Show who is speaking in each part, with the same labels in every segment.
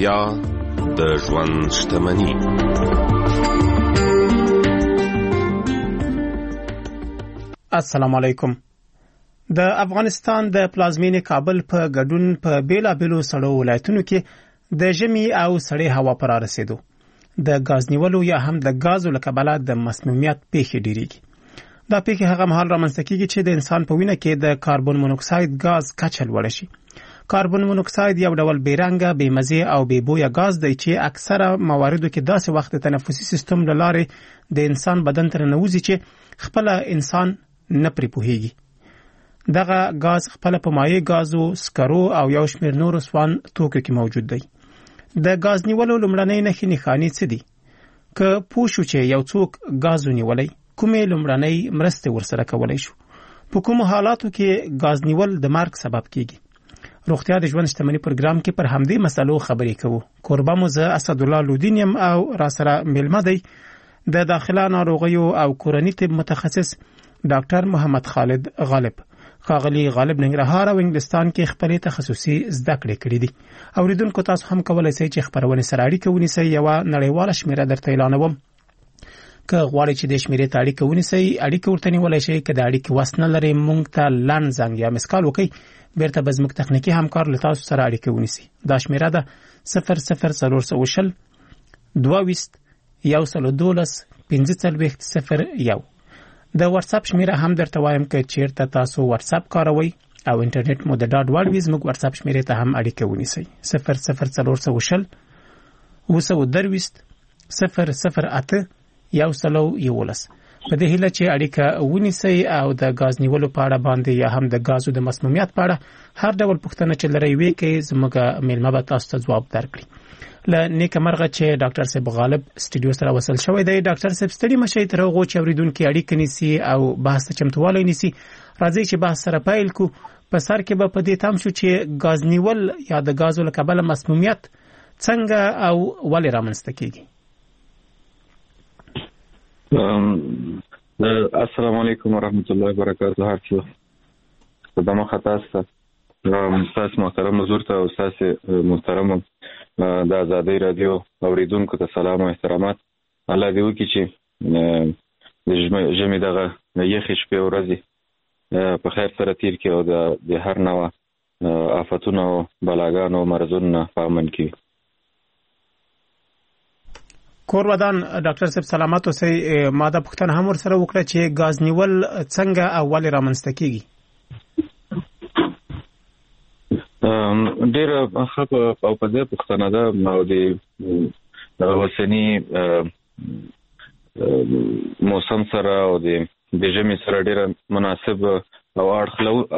Speaker 1: روغتیا د ژوند شتمني.
Speaker 2: السلام علیکم. د افغانستان د پلازمینې کابل په ګډون په بیلابېلو سړو ولایتونو کې د ژمي او سړې هوا پر رسیدو د غاز نیولو یا هم د غازو له کبله د مسمومیت پیښې ډېریږي. دا پیښې هغه مهال رامنځته کیږي چې د انسان په وینه کې د کاربن مونوکساید غاز کچه لوړه شي. کاربن مونوکساید یو ډول بیرنګه، بې مزې او بې بویه غاز دی چې اکثره مواردو کې داسې وخت د تنفسي سیستم له لارې د انسان بدن ته ننوځي چې خپل انسان نه پرې پوهیږي. دغه غاز خپل په مایع غازو، سکرو او یو شمېر نورو سوان توکو کې موجود دی. د غاز نیولو لومړنۍ نښې څه دي؟ که پوه شو چې یو څوک غاز نیولی، کومې لومړنۍ مرستې ورسره کولی شو؟ په کومو حالاتو کې غاز نیول د مرګ سبب کیږي؟ روغتیا د ژوند شتمني پروګرام کې پر همدې مسلو خبرې کوو. کوربه مو زه اسدالله لودین یم او را سره میلمه دی د داخله ناروغیو او کورني طب متخصص ډاکټر محمد خالد غالب. ښاغلي غالب ننګرهار او انګلستان کې خپلې تخصصي زده کړې کړې دي. اوریدونکو تاسو هم کولی شئ چې خبرونه سره اړیکه ونیسئ. یوه نړیواله شمیره درته اعلانوم. که غواړئ چې د شمیرې ته اړیکه ونیسئ، اړیکه ورته نیولی شئ. که د اړیکې وس نه لرئ، موږ ته لنډ زنګ یا مسکال وکړئ. بیرته به زموږ تخنیکي همکار له تاسو سره اړیکه ونیسي. دا شمیره ده 0040 22 112 1501. د واتس اپ شمیره هم درته وایم که چیرته تاسو واتس اپ کاروئ او انټرنیټ مو د ډاډ وړ وي، زموږ واتس اپ شمیرې ته هم اړیکه ونیسئ. 0040 222 008 111. په دې هیله چې اړیکه ونیسئ او د غاز نیولو په اړه باندې یا هم د غازو د مسمومیت په اړه هر ډول پوښتنه چې لرئ وي کې زموږ میلمه به تاسو ته ځواب درکړي. له نیکه مرغه چې ډاکټر صاحب غالب سټوډیو سره وصل شوی دی. ډاکټر صاحب ستړي مشئ، تر هغو چې اوریدونکي اړیکه نیسي او بحث ته چمتووالی نیسي. راځئ چې بحث سره پیل کو. په سر کې به په دې تام شو چې غاز نیول یا د غازو له کبله مسمومیت څنګه او ولې رامنځته کیږي؟
Speaker 3: السلام علیکم ورحمت الله وبرکاته. هر څه قدمه خطا است. استاد محترم حضور ته او استاد محترم د آزادۍ رادیو اوریدونکو ته سلام او احترامات. الله دې وکړي چې د ژمي دغه یخې شپې او ورځې په خیر سره تیر کړي او د هر نوع آفتونو او بلاګانو او مرضونو نه په امن کړي.
Speaker 2: کور ودان ډاکټر صاحب سلامات اوسئ. ما دا پوښتنه هم ورسره وکړه چې غاز نیول څنګه او ولې رامنځته کیږي؟
Speaker 3: ډېره ښه او په دې پوښتنه ده او د اوسني موسم سره او د ژمي سره ډېره مناسب او اړخ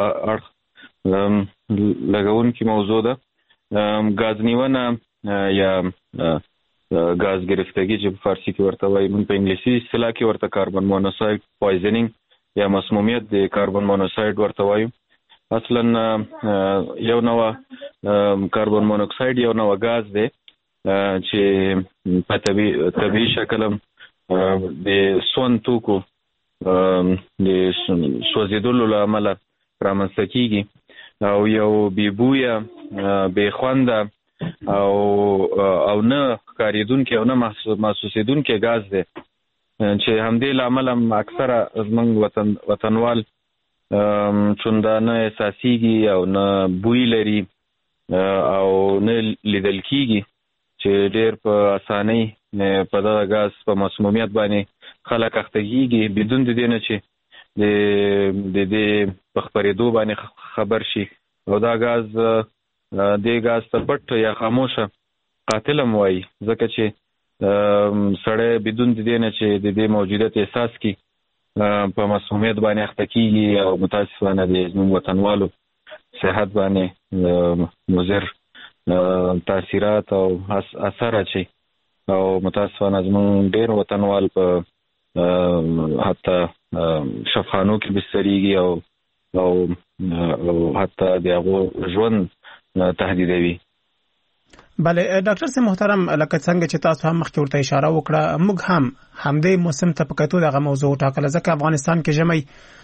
Speaker 3: لګونکې موضوع ده. غاز نیونه یا غاز گرفتگی چې په فارسی کې ورته وایي، موږ په انګلیسي اصطلاح کې ورته کاربن مونوکساید پویزنینګ یا مسمومیت د کاربن مونوکساید ورته وایو. اصلا یو نوع کاربن مونوکساید یو نوع غاز دی چې په طبیعي شکل د سون توکو د سوځیدلو له امله رامنځته کیږي او یو بې بویه، بې خونده او نه ښکارېدونکی او نه محسوسېدونکی غاز دی چې همدې له امله اکثره زموږ وطنوال چندانه احساسیږي او نه بوی لري او نه لیدل کیږي چې ډېر په اسانۍ په دغه غاز په مسمومیت باندې خلک اخته کیږي بدون د دې نه چې د دې په خپرېدو باندې خبر شي. او دا غاز دې غاز ته پټ یا خاموشه قاتل هم وایي، ځکه چې سړی بدون د دې نه چې د دې موجودیت احساس کړي په مسمومیت باندې اخته کیږي او متاسفانه د زموږ وطنوالو صحت باندې مضر تاثیرات او اثر اچي او متاسفانه زموږ ډېر وطنوال په حتی شفاخانو کې بستریږي او حتی د هغو ژوند تهدیدوي.
Speaker 2: بله ډاکټر صاحب محترم، لکه څنګه چې تاسو هم مخکې ورته اشاره وکړه، موږ هم همدې موسم ته په کتو دغه موضوع ټاکله، ځکه افغانستان کې ژمی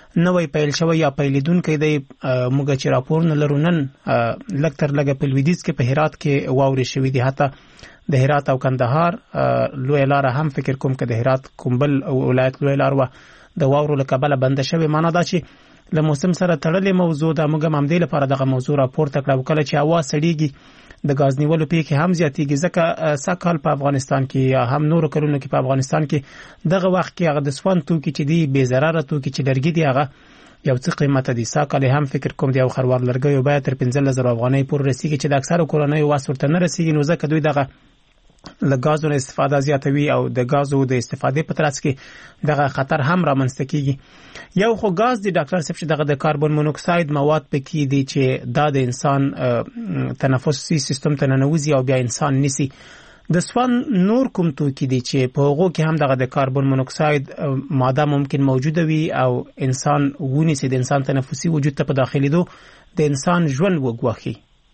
Speaker 2: نوې پیل شوی یا پیلیدونکو دی موږ چې راپور نه لرو نن لکتر لګه په لویدیځ کې په هرات کې واوري شوی دی حتی د هرات او کندهار لوی لار هم فکر کوم چې د هرات کومبل ولایت لوی لار و د واورو لکبله بند شوی معنا دا چې له موسم سره تړلې موضوع د موږ هم دې لپاره دغه موضوع راپورته کړو کله چې هوا سړیږي د غاز نیولو پیښې هم زیاتېږي ځکه سکهال په افغانستان کې یا هم نور کلونو کې په افغانستان کې دغه وخت کې هغه د سون توکي چې دی بې ضرره توکي چې لرګي دی هغه یو څه قیمت دي سکهال هم فکر کوم دی او خروار لرګي باید تر 15000 افغانۍ پورې رسیږي چې د اکثره کورنۍ واس ورته نه رسیږي نو ځکه دوی دغه له غازو استفاده زیاتوي او د غازو د استفادې په ترڅ کې دغه خطر هم رامنځته کیږي یو خو غاز دی ډاکټر صاحب چې دغه د کاربن مونوکساید مواد پکې دي چې د انسان تنفسي سیستم ته ننوځي او بیا انسان نسی د سوان نور کوم توکي دي چې په هغه کې هم دغه د کاربن مونوکساید ماده ممکن موجوده وي او انسان ونیسي د انسان تنفسي وجود ته په داخليدو د انسان ژوند وګواخي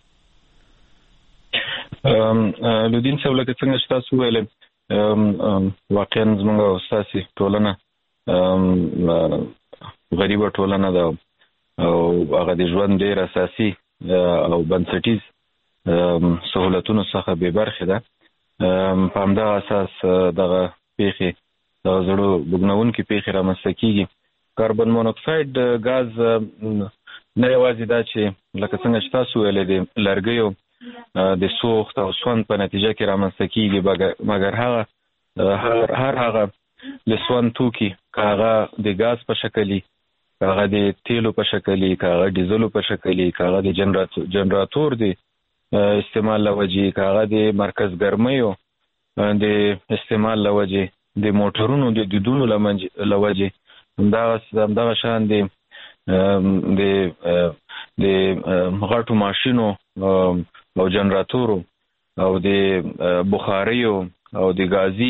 Speaker 3: لودین صاحب لکه څنګه چې تاسو ویل واقعا زموږ استاسي ټولنه غریبه ټولنه ده او هغه د ژوند ډېر اساسي او بنسټیز سہولتونو څخه به برخه ده په همدغه اساس دغه پیښې د زړو بګنونکو پیښې رامنځته کیږي کاربن مونوکساید غاز نه یوازې دا چې لکه څنګه چې تاسو ویل دي لرګیو د سوخت او سون په نتیجه کې رامنځته کیږي مګر هر هغه د سون توکي کاغه د غاز په شکلي کاغه د تیلو په شکلي کاغه ډیزلو په شکلي کاغه د جنراتور دی استعمال لوجي کاغه د مرکز ګرمیو د استعمال لوجي د موټرونو د دودونو لوجي دا شان د غټو ماشینو او جنراتورو او د بخاریو او د غازي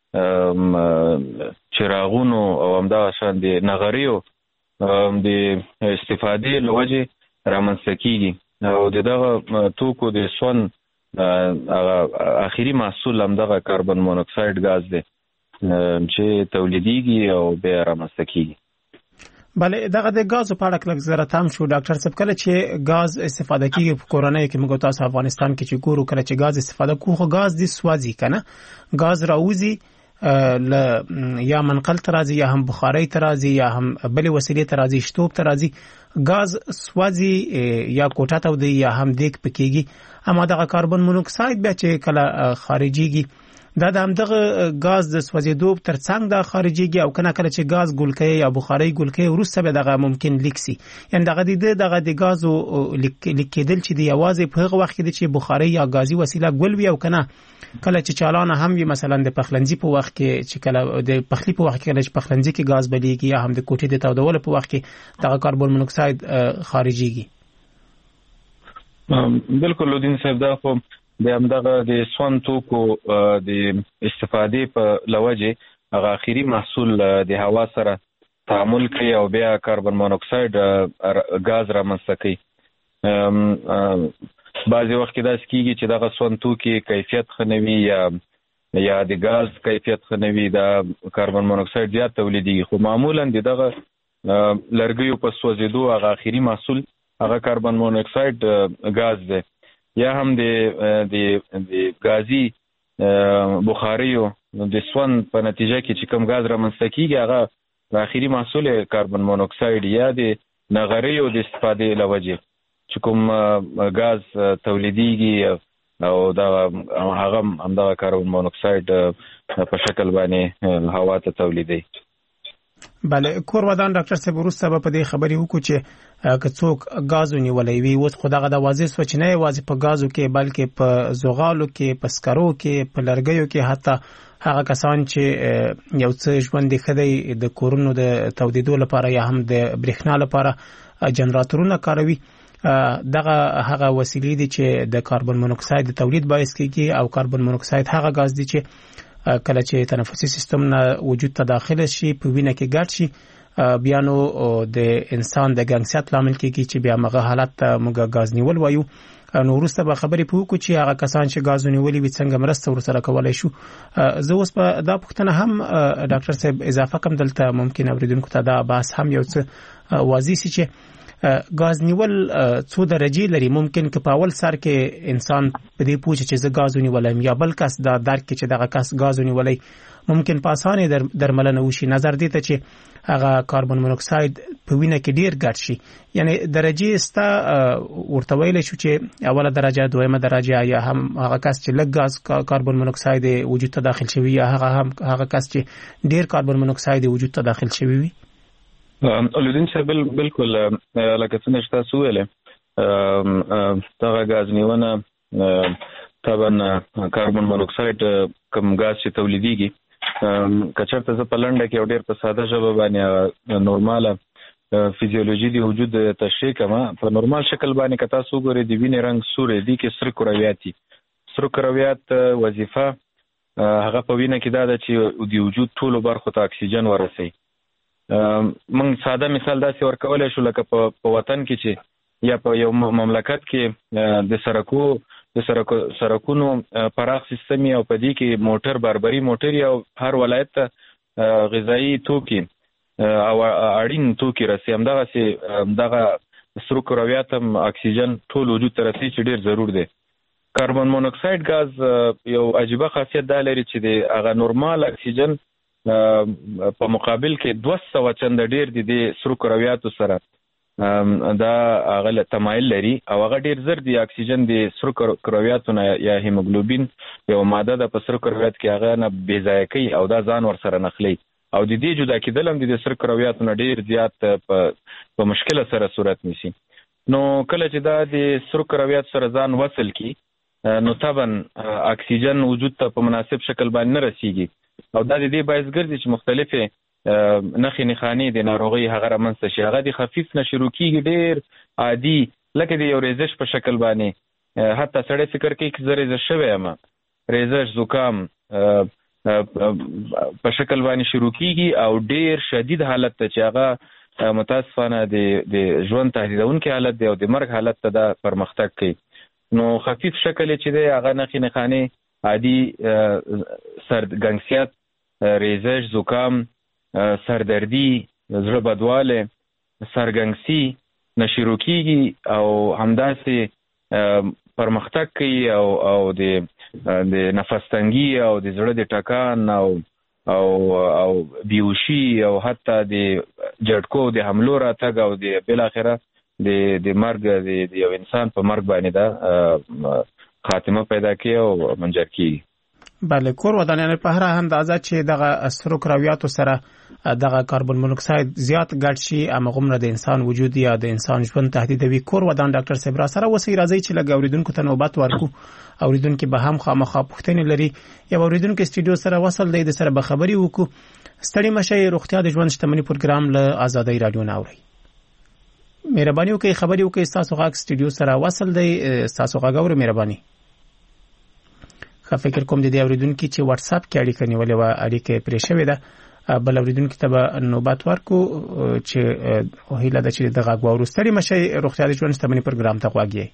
Speaker 3: چراغونو او همدا شان د نغریو د استفادې لوجه رامنځته کیږي او دغه توکو د سون اخیری محصول همدغه کاربن مونوکساید غاز دی چې تولیدیږي او بیا رامنځته کیږي
Speaker 2: بله دغه د غاز په اړه کله زره تام شو ډاکټر صاحب کله چې غاز استفاده کیږي په کورنۍ کې موږ تاسو افغانستان کې چې ګورو کله چې غاز استفاده کوو غاز د سوازي کنه غاز راوځي یا منقل ترازی یا هم بخاری ترازی یا هم بل وسیله ترازی شتوب ترازی غاز سوازي یا کوټه ته دی یا هم دیک پکېږي اما دغه کاربن مونوکساید بیا چې کله خارجيږي دا د همدغه غاز د سوځیدو تر څنګ د خارجيږي او کله چې غاز ګولکې یا بخاري ګولکې ورسته به دغه ممکن لیکسي یعنی دغه د غازو لیکېدل چې دی اوازه په هغه وخت کې چې بخاري یا غازي وسیله ګولوي او کله چې چالانه هم وي مثلا د پخلنځي په وخت کې چې کله د پخلی په وخت کې چې پخلنځي کې غاز بلیږي یا هم د کوټې د تودولو په وخت کې دغه کاربن مونوکساید خارجيږي
Speaker 3: بالکل لودین صاحب دا خو د همدغه د سون توکو د استفادې په لوجه هغه اخیری محصول د هوا سره تعامل کوي او بیا کاربن مونوکساید غاز رامنځته کوي بعضی وخت کې دا کیږي چې دغه سون توکي کیفیت خنوي یا د غاز کیفیت خنوي دا کاربن مونوکساید زیات تولیدي خو معمولا دغه لرګیو په سوځیدو هغه اخیری محصول هغه کاربن مونوکساید غاز دی یا هم د غازي بخاریو د سون په نتیجه کې چې کوم غاز رامنځته کیږي هغه اخیری محصول کاربن مونوکساید یا د نغریو د استفادې لوجه چې کوم غاز تولیدیږي او دا هغه همدغه کاربن مونوکساید په شکل باندې هوا ته تولیدي
Speaker 2: بله کور ودان ډاکټر صاحب وروسته په دې خبرې وکړو چې که څوک غاز ونیولې وي اوس خو دغه د واضح سوچ نه یوازې په غازو کې بلکې په زغالو کې په سکرو کې په لرګیو کې حتی هغه کسان چې یو څه ژوند خدای د کورونو د تولیدو لپاره یا هم د برېښنا لپاره جنراتورونه کاروي دغه هغه وسیلې دي چې د کاربن مونوکساید د تولید باعث کیږي او کاربن مونوکساید هغه غاز دی چې کله چې تنفسي سیستم نه وجود ته داخله شي په وینه کې ګډ شي بیا نو د انسان د ګنګسیت لامل کیږي چې بیا مغه حالت موږ غاز نیول وایو. نو وروسته به خبرې پوکو چې هغه کسان چې غاز نیولې وي څنګه مرسته ورسره کولای شو. زه اوس په دا پوښتنه هم ډاکټر صاحب اضافه کوم دلته ممکن اوریدونکو ته دا بحث هم یو څه واضح شي چې غاز نیول څو درجه لري. ممکن که په اول سر کې انسان په دې پوښتنه چې زه غاز نیولم یا بل کس دا درک چې دغه کس غاز نیولای ممکن په اسانه درملنه وشي. نظر دې ته چې هغه کاربن مونوکساید په وینه کې ډیر ګډ شي، یعنی درجه ستا ورته ویل شو چې اوله درجه، دویمه درجه، یا هم هغه کس چې لږ غاز کاربن مونوکساید وجود ته داخل شوی یا هغه کس چې ډیر کاربن مونوکساید وجود ته داخل شوی وي.
Speaker 3: اولودین صاحب بالکل لکه څنګه تاسو ویل دغه غاز نیونه طبعا کاربن مونوکساید کوم غاز چې تولیدېږي کچرته ز په لنډه کې ډېر په ساده ژبه باندې نورماله فزیولوژي دی وجود تشریح کما په نورمال شکل باندې کتا سو ګوري دی وینې رنگ سورې دی کې سر کرویاتي سر کرویات وظیفه هغه په وینه کې دا چې دی وجود ټولو برخو ته اکسیجن ورسي. من ساده مثال داسې ورکولای شو لکه په وطن کې چې یا په یو مملکت کې د سرکونو پراخ سیستم او په دې کې موټر بربري موټر او هر ولایت ته غذایی توکي او اړین توکي رسي. همدغه سرو کرویات هم اکسیجن ټول وجود ته رسي چې ډیر ضرور دی. کاربن مونوکساید غاز یو عجیبه خاصیت دا لري چې د هغه نورمال اکسیجن په مقابل کې 200 چنده ډیر دي د سرو کرویاتو سره دا هغه تمایل لري او هغه ډیر زر دی اکسیجن د سرو کرویاتو نه یا هیموګلوبین یو ماده د سرو کرویات کې هغه نه بې ځای کوي او دا ځان ور سره نخلي او د دې جدا کېدل هم د سرو کرویاتو نه ډیر زیات په مشکله سره صورت نیسي. نو کله چې دا د سرو کرویات سره ځان وصل کی نو طبعا اکسیجن وجود ته په مناسب شکل باندې نه رسیږي او دا د دې باعث ګرځي چې مختلفه نخې نخانې د ناروغي هغه رامنځته شي. هغه د خفیف نه شروع کیږي ډیر عادي لکه د یو ریزش په شکل باندې حتی سړی فکر کوي چې زه ریزش شوی یم ریزش زکام په شکل باندې شروع کیږي او ډیر شدید حالت ته چې هغه متاسفانه د ژوند تهدیدونکي حالت دی او د مرګ حالت ته دا پرمختګ کوي. نو خفیف شکل چې دی هغه نخې نخانې عادي سرګنګسیت ریزش زکام سردردی زړه بدواله سرګنګسي نشرو کیږي او همداسې پرمختګ کوي او د نفس تنګي او د زړه د ټکان او بیوشي او حتی د جړکو د حملو راتګ او د بل اخره د مرګ د یو انسان په مرګ باندې دا خاتمه پیدا کوي او منجر کیږي.
Speaker 2: بله کور ودانیان په هر اندازه چې دغه سرو کرویاتو سره دغه کاربن مونوکساید زیات ګډ شي امغه د انسان وجود یا د انسان ژوند تهدیدوي. کور ودان ډاکټر صاحب را سره وسی راځي چې لګ اوریدونکو ته نوبت ورکو. اوریدونکو به هم خامخا پوښتنې لري یا اوریدونکو استودیو سره وصل دی د سره به خبري وکړو. ستړي مشه روغتیا د ژوند شتمنۍ پروګرام له آزادۍ رادیو ناوړي. مهرباني وکړئ خبري وکړئ تاسو غاک استودیو سره وصل دی تاسو غاګور مهرباني. فکر کوم د دې اوریدونکو چې واتس اپ کې اړیکه نیولې و اړیکه پرې شوې ده. بل اوریدونکو ته به نوبت ورکو چې هیله ده چې دغه غوړستري مشه روغتیا د ژوند شتمنۍ پروګرام ته غواګي.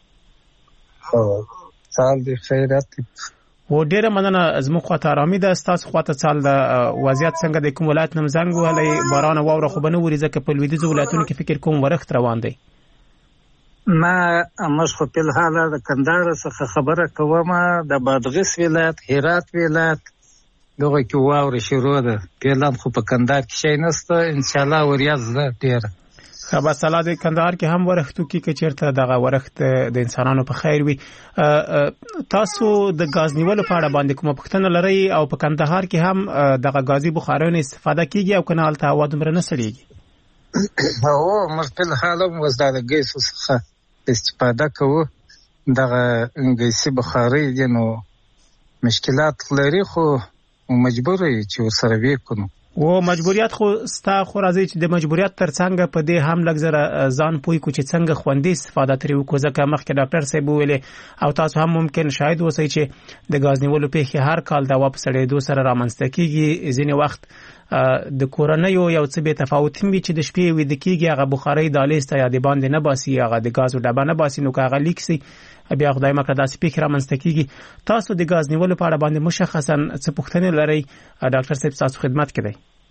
Speaker 4: سال دې خیرات
Speaker 2: و ډیره مننه. زموږ خواته آرامي ده. تاسو خواته سال د وضعیت څنګه د کوم ولایت نم زنګ ولې باران او واوره خو بنو وري ځکه په لویدیځ ولایتونو کې فکر کوم ورخت روان دی.
Speaker 4: ما مش خو په حاله د کندهار څخه خبره کوم د بادغیس ولایت هرات ولایت دغه کې واوره شروع ده. پیلان خو په کندهار کې شي نسته ان شاء الله وریاض ده ډیره.
Speaker 2: خبر سلام د کندهار کې هم ورختو کې چیرته دغه ورخت د انسانانو په خیر وي. تاسو د غاز نیولو په اړه باندې کومه پوښتنه لرئ او په کندهار کې هم دغه غازي بخارونه استفاده کیږي او کنه الته هوا دومره نه سړيږي؟
Speaker 4: هو مشکل حالم وزداد ګیسو څخه استفاده کوو. دغه ګیسي بخاري دي نو مشکلات لري خو مجبور یې چې ورسره وکړو.
Speaker 2: و مجبوریت خو ستا خو راځي چې د مجبوریت ترڅنګ په دې هم لګزره ځان پوي کو چې څنګه خوندې استفاده ترې وکړو ځکه مخکې ډاکټر صاحب ویلي او تاسو هم ممکن شاید اوسئ چې د غاز نیولو پیښې هر کال د واپس سړېدو سره رامنځته کیږي. ځینې وخت د کورنیو یو څه به تفاوت وي چې د شپې وې د کیږي هغه بخاري د لیسته یا د باندې نه باسي هغه د غاز او ډبه نه باسي نو هغه لیکسي بیا خدای مکړه داسې فکر رامنځته کیږي تاسو د غاز نیولو په اړه باندې مشخصا څه پوښتنه لرئ ډاکټر صاحب تاسو خدمت کوي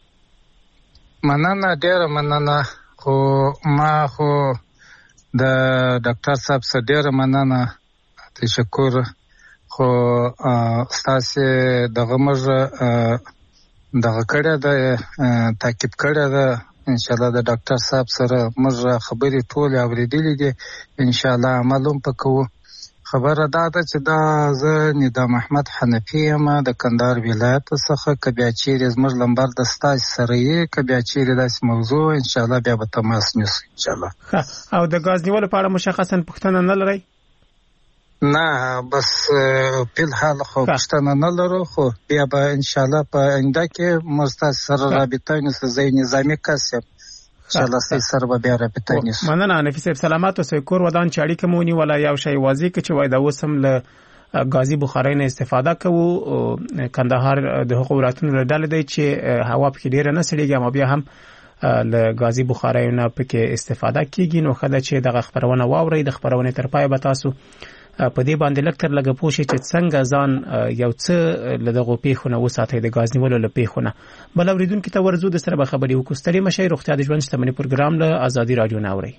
Speaker 4: مننه ډیره مننه خو ما خو د ډاکټر صاحب سره ډیره مننه تشکر خو تاسو دغه موږ دغه کړه د تاکید کړه د ان شاء الله د ډاکټر صاحب سره موږ خبرې ټول اوریدلې دي ان شاء الله عملوم پکوو خبره دا ده چې دا زه ندا محمد حنفی یم د کندهار ولایت څخه کبیا چیرې زموږ لمبر د ستاسو سره یې کبیا چیرې داسې موضوع ان شاء الله بیا به تماس نیسو ان شاء الله
Speaker 2: او د غاز نیولو په اړه مشخصا پوښتنه نه لرئ
Speaker 4: نه بس په حال خو پښتنه نه لرو خو بیا به ان شاء الله په آینده کې مستاس سره رابطه نیسو زې نظامی کسب ان شاء الله سره بیا رابطه نیسو
Speaker 2: مننه نفیس صاحب سلامات اوسئ کور ودان چې اړیکه مونی ولا یو شی واضح کې چې وای دا وسم له غازی بخاری نه استفاده کوو کندهار د حقوق ولایتونو ډله دی چې هوا په ډیره نه سړيږي ما بیا هم له غازی بخاری نه پکې استفاده کیږي نو خدای چې دغه خبرونه واوري د خبرونه تر پای به تاسو په دې باندې لکتر لګه پوښي چې څنګه ځان یو څه لدغه پیښونه وساتي د غاز نیولو له پیښونه بل اوریدونکو ته ورزو د سره به خبري وکړو ستړي مشه روغتیا د ژوند شتمنۍ پروګرام له ازادي رادیو نه اوري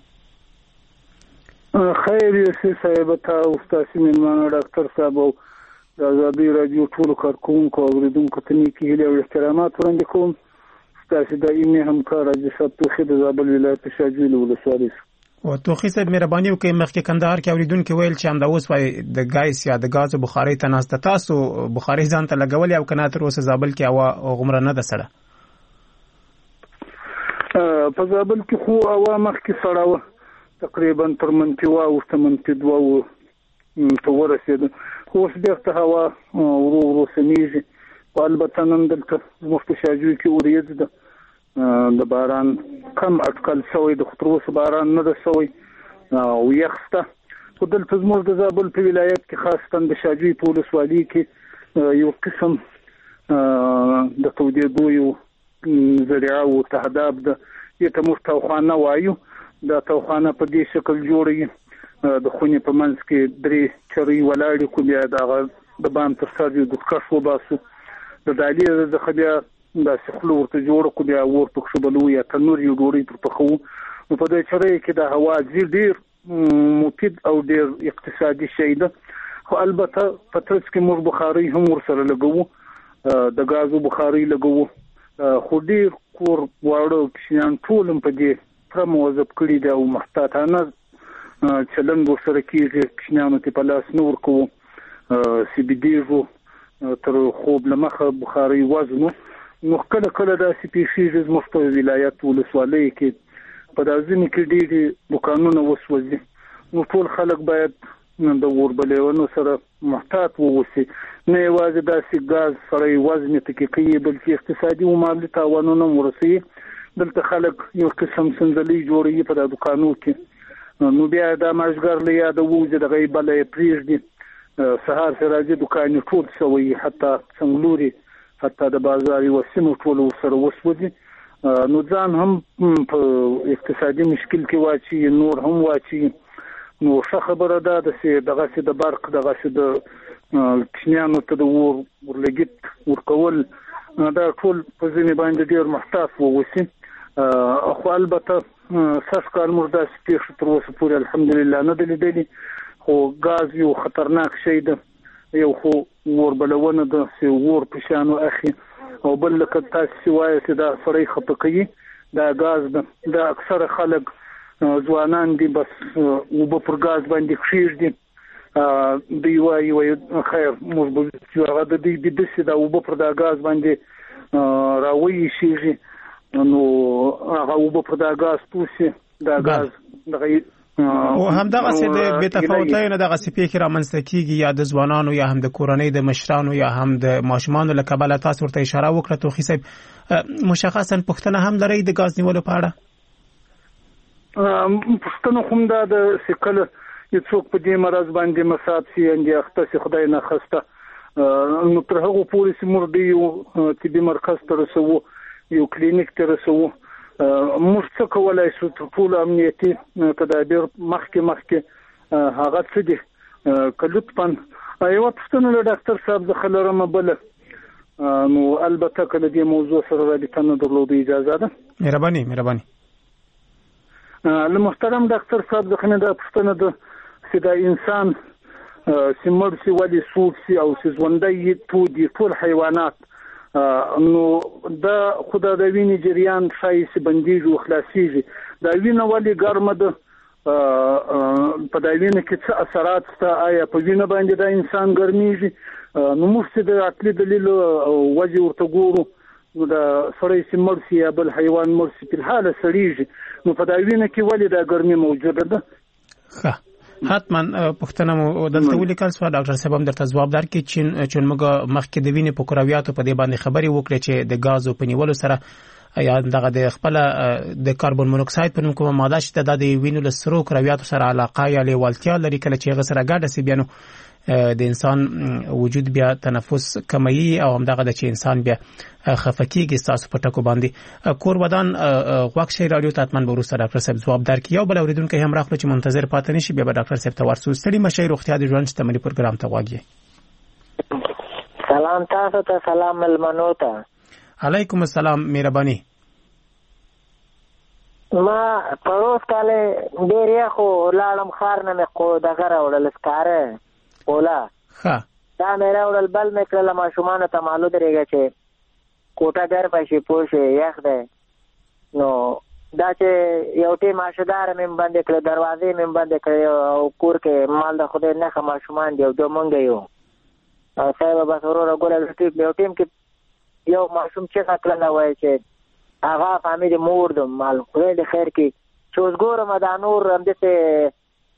Speaker 5: خیر یې صاحب ته او تاسو مېلمانه ډاکټر صاحب او د ازادي رادیو ټول کارکونکو اوریدونکو ته نیکی هیله او احترامات وړاندې کوم تاسو د ایمه همکار د سپتوخي د زابل ولایت شاجویل ولسوالۍ
Speaker 2: او توخی صاحب مهرباني وکړئ مخکې کندهار کې اوریدونکو ویل چې همدا اوس وای د غاز یا د غاز بخاري تناسته تاسو بخاري ځان ته لګول یا کنه تر اوسه زابل کې هوا غمره نه ده سره
Speaker 5: په زابل کې خو هوا مخکې سره و تقریبا تر منفي او منفي 2 ته ورسېده خو اوس بیا هوا ورو سمېږي البته نن دلته مفتشاجوي کې اوریځ ده د باران کم اټکل شوی د خطروس باران نه ده شوی او یخسته خو دلته زموږ د زابل په ولایت کې خاصتا د شاجوی په ولسوالۍ کې یو قسم د تودېدو یو ذریعه او تهداب ده یې ته موږ توخانه وایو دا توخانه په دې شکل جوړوي د خونې په منځ کې درې چرې ولاړې کو بیا د بام تر سر یو د کښ وباسو د دالې د خبیا دا څخلو ورته جوړ کو بیا ورته خبلو یا تنور یو ډوړی پر پخو نو په دې چرې کې د هوا ډیر مفید او ډیر اقتصادي شی ده خو البته په ترڅ کې موږ بخاري هم ورسره لګو د غازو بخاري لګو خو ډیر کور واړو کښیان ټول په دې پر موظف کړی دا او محتاطانه چلند ورسره کیږي کښیانو ته په لاس نور کو سی بي ډي تر خوب لمخه بخاري وزنو نو کله دا سپیشیز زموږ په ولایت ولسوالۍ کې په دازمي کې ډېری دکانونه وسوځي نو ټول خلک باید د وربلېونو سره محتاط ووسی نه یوازې داسې غاز سره وزن ته کې بلکې اقتصادي او مالي تاوانونه ورسي دلته خلک یو قسم سندلي جوړي په دکانو کې نو بیا د ماجګر له یاد ووځي د غیبلې پریږدي سهار سراجي دکان ټول سوي حتی څنګلوري حتی د بازار یو سیمو ټول سره وسودي نو ځان هم په اقتصادي مشکل کې واچي نور هم واچي نو څه خبره ده چې دغه څه د برق دغه څه د کښنیانو ته د ورلګیت ورکول دا ټول په ځینې باندې ډیر محتاط ووسی خو البته ساس کار مردا سپیښ تر اوسه پورې الحمدلله نه دلیدلی خو غاز یو خطرناک شی ده یو خو وربلونه د ور پښانو اخی او بل لکه تاسو وایي چې دا سړی خپکوي دا غاز د اکثر خلک ځوانان دي بس او په غاز باندې کښیږي دی وایي خیر موږ چې هغه د دې د څه دا او په دا غاز باندې راوي شيږي نو هغه او په دا غاز توسي دا غاز دغه
Speaker 2: او همدغه څه د به تفاوتۍ نه دغه سپیکر رامنځته کیږي یا د ځوانانو یا هم د کورنۍ د مشرانو یا هم د ماشومانو له کبله تاسو ورته اشاره وکړه توخی صاحب مشخصا پښتنه هم لري د غاز نیولو په اړه
Speaker 5: پښتنه هم د سکل یو څوک په دې مرز باندې مصاب سي اندي اخته خدای نه خسته نو تر هغه پولیس مردي او طبي مرکز ته رسو یو کلینیک ته رسو. موږ څه کولای شو ټول امنیتي تدابیر مخکې هغه څه دي که لطفا یوه پوښتنه له ډاکټر صاحب څخه لرم بله نو البته که له دې موضوع سره رابطه نه درلوده اجازه ده.
Speaker 2: مهرباني
Speaker 5: له محترم ډاکټر صاحب څخه نه دا پوښتنه ده چې دا انسان چې مړ شي ولې سوړ شي او چې ژوندی تودي ټول حیوانات نو دا خو د وینې جریان ښایي چې بندېږي او خلاصېږي. دا وینه ولې ګرمه ده په دا وینه کې څه اثرات شته آیا په وینه باندې دا انسان ګرمیږي نو موږ چې د عقلي دلیل وجه ورته ګورو نو دا سړی چې مړ شي یا بل حیوان مړ شي په الحاله سړیږي نو په دا وینه کې ولې دا ګرمي موجوده ده.
Speaker 2: ښه حتما پوښتنه مو دلته ولیکل شوه. ډاکټر صاحب هم درته ځواب درکړي چې موږ مخکې د وینې په کرویاتو په دې باندې خبرې وکړې چې د غازو په نیولو سره یا دغه د خپل د کاربن مونوکساید په نوم کومه ماده چې د وینو له سرو کرویاتو سره علاقه یا لیوالتیا لري کله چې هغه سره ګډه سي بیا نو د انسان وجود بیا تنفس کموي او همدغه د چې انسان بیا خفقېږي ستاسو په ټکو باندې. کور ودان غوږ شي رادیو ته حتماً به وروسته ډاکټر صاحب ځواب درکړي. یو بل اورېدونکی هم راغلو چې منتظر پاتې نشي بیا به ډاکټر صاحب ته ورسو. ستړي مشئ روغتیا د ژوند شتمني پروګرام ته غواړي.
Speaker 6: سلام تاسو ته سلام ملمنو ته.
Speaker 2: علیکم السلام مهرباني.
Speaker 6: ما پروس کاله ډېر یخو لاړم خار نه مې کو دغه راوړل سکاره اولا
Speaker 2: ښه
Speaker 6: دا مې راوړل بل مې کړله ماشومانو ته معلوم درېږه چې کوټه ګرمه شي پوه شي یخ دی نو دا چې یو ټیم ماشهداره مې بندې کړه دروازې مې بندې کړې او کور کې مال د خدای نښه ماشومان دي او دوه مونږ یو صاحب بس وروره ګوره یو ټیم کې یو ماشوم چیغه کړله وایي چې هغه فامیل مور د مال خدای د خیر کې چې اوس ګورم دا نور همداسې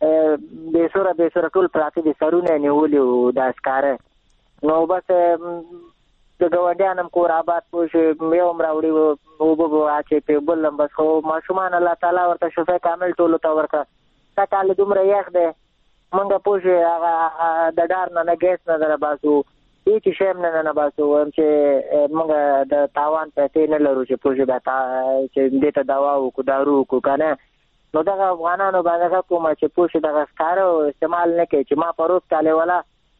Speaker 6: بې سوره ټول پراته دي سرونه یې نیولي وو دا سکاره نو بس د ګاونډیان هم کور آباد پوه شي یو هم راوړي اوبه به واچوي پې بل هم بس خو ماشومان الله تعالی ورته شفا کامل ټولو ته ورکړه دا کال دومره یخ دی مونږ پوه شي هغه د ډار نه ګیس نه درباسو هیڅ شی هم نه باسو وایم چې مونږ د تاوان پیسې نه لرو چې پوه شي چې دې ته دوا وکړو دارو وکړو که نه نو دغه افغانانو باندې کومه چې پوه شي دغه سکاره استعمال نه کوي چې ما پروس کاله والا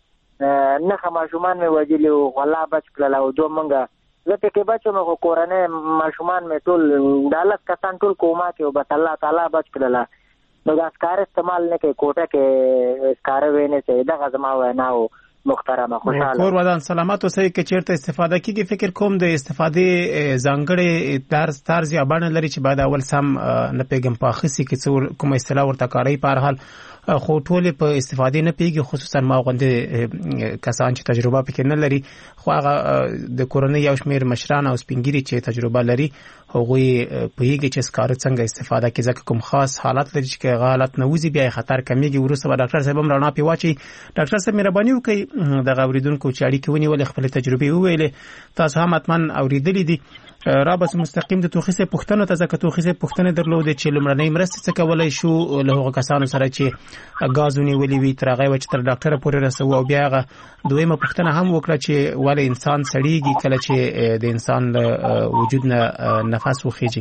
Speaker 6: نښه ماشومان مې وژلي وو والله بچ کړل او دوه مونږ زه پکې بچم خو کورنۍ ماشومان مې ټول د 10 کسان ټول کوما کې بس الله تعالی بچ کړل نو دا سکاره استعمال نه کوي کوټه کې سکاره ویني چې دغه زما وینا و محترمه خوشاله
Speaker 2: کور ودان سلامت اوسئ کې چیرته استفاده کیږي فکر کوم د استفادې ځانګړي طرز یا بڼه لري چې بعد اول سم نه پیغام په خسي کې کوم اصطلاح ورته کاری په هر حال خو ټول په استفادې نه پیږي خصوصا ما غونډه کسان چې تجربه پکې نه لري خو هغه د کورنۍ یو شمیر مشران او سپینګری چې تجربه لري هغوی پیږي چې سکاره څنګه استفاده کوي ځکه کوم خاص حالت لري چې حالت نوځي بیا خطر کمیږي ورسره به ډاکټر صاحب هم رڼا پی واچي. ډاکټر صاحب مهرباني وکړئ د اوریدونکو چې اړیکې ونیولې خپل تجربه وویلې تاسو هم حتماً اوریدلې دي رابط مستقیم د توخیسه پښتنو ته ځکه توخیسه پښتنه درلود چې لمړنۍ مرستې څه کولای شو له هغو کسانو سره چې غازونی ولې وی تر هغه وخت تر ډاکټر پورې رسو او بیا هغه دویمه پښتنه هم وکړه چې ولې انسان سړیږي کله چې د انسان وجود نه نفس وخیږي.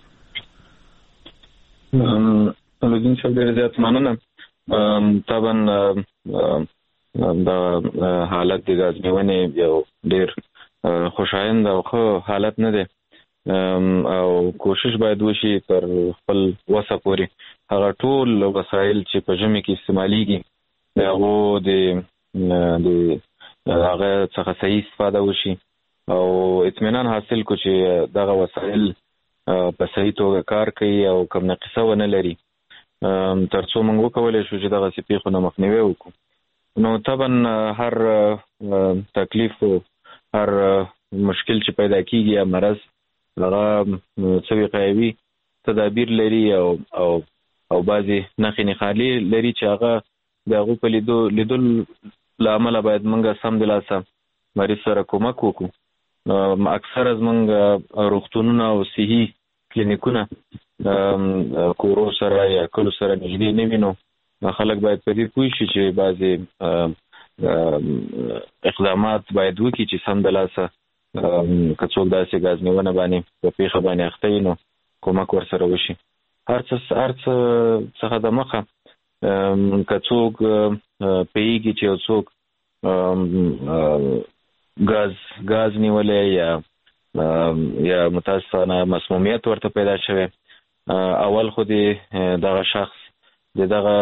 Speaker 3: لودین صاحب ډېر زیات مننه. طبعا د حالت د غازنیونې یو ډېر خوشایند او خو حالت نه دی او کوشش باید وشي تر خپل وسه پورې هغه ټول وسایل چې په ژمي کې استعمالېږي هغه د هغه څخه صحیح استفاده وشي او اطمینان حاصل کو چې دغه وسایل په صحیح توګه کار کوي او کوم نقصه ونه لري تر څو موږ وکولی شو چې دغه پیښو نه مخنیوی وکړو. نو طبعا هر تکلیف هر مشکل چې پیدا کیږي یا مرض هغه څه وقایوي تدابیر لري او بعضې نښې نښانې لري چې هغه د هغو په لیدل له امله باید موږ سمدلاسه مریض سره کومک وکړو. اکثره زموږ روغتونونه او صحي کلینیکونه کورو سره یا کلو سره نږدې نه وي نو خلک باید په دې پوه شي چې بعضې اقدامات باید وکړي چې سمدلاسه که څوک داسې غاز نیونه باندې په پیښه باندې اخته وي نو کومک ورسره وشي. هر څه څخه د مخه که څوک پیږي چې یو څوک غاز نیولې یا متاسفانه مسمومیت ورته پیدا شوی، اول خو دغه شخص دغه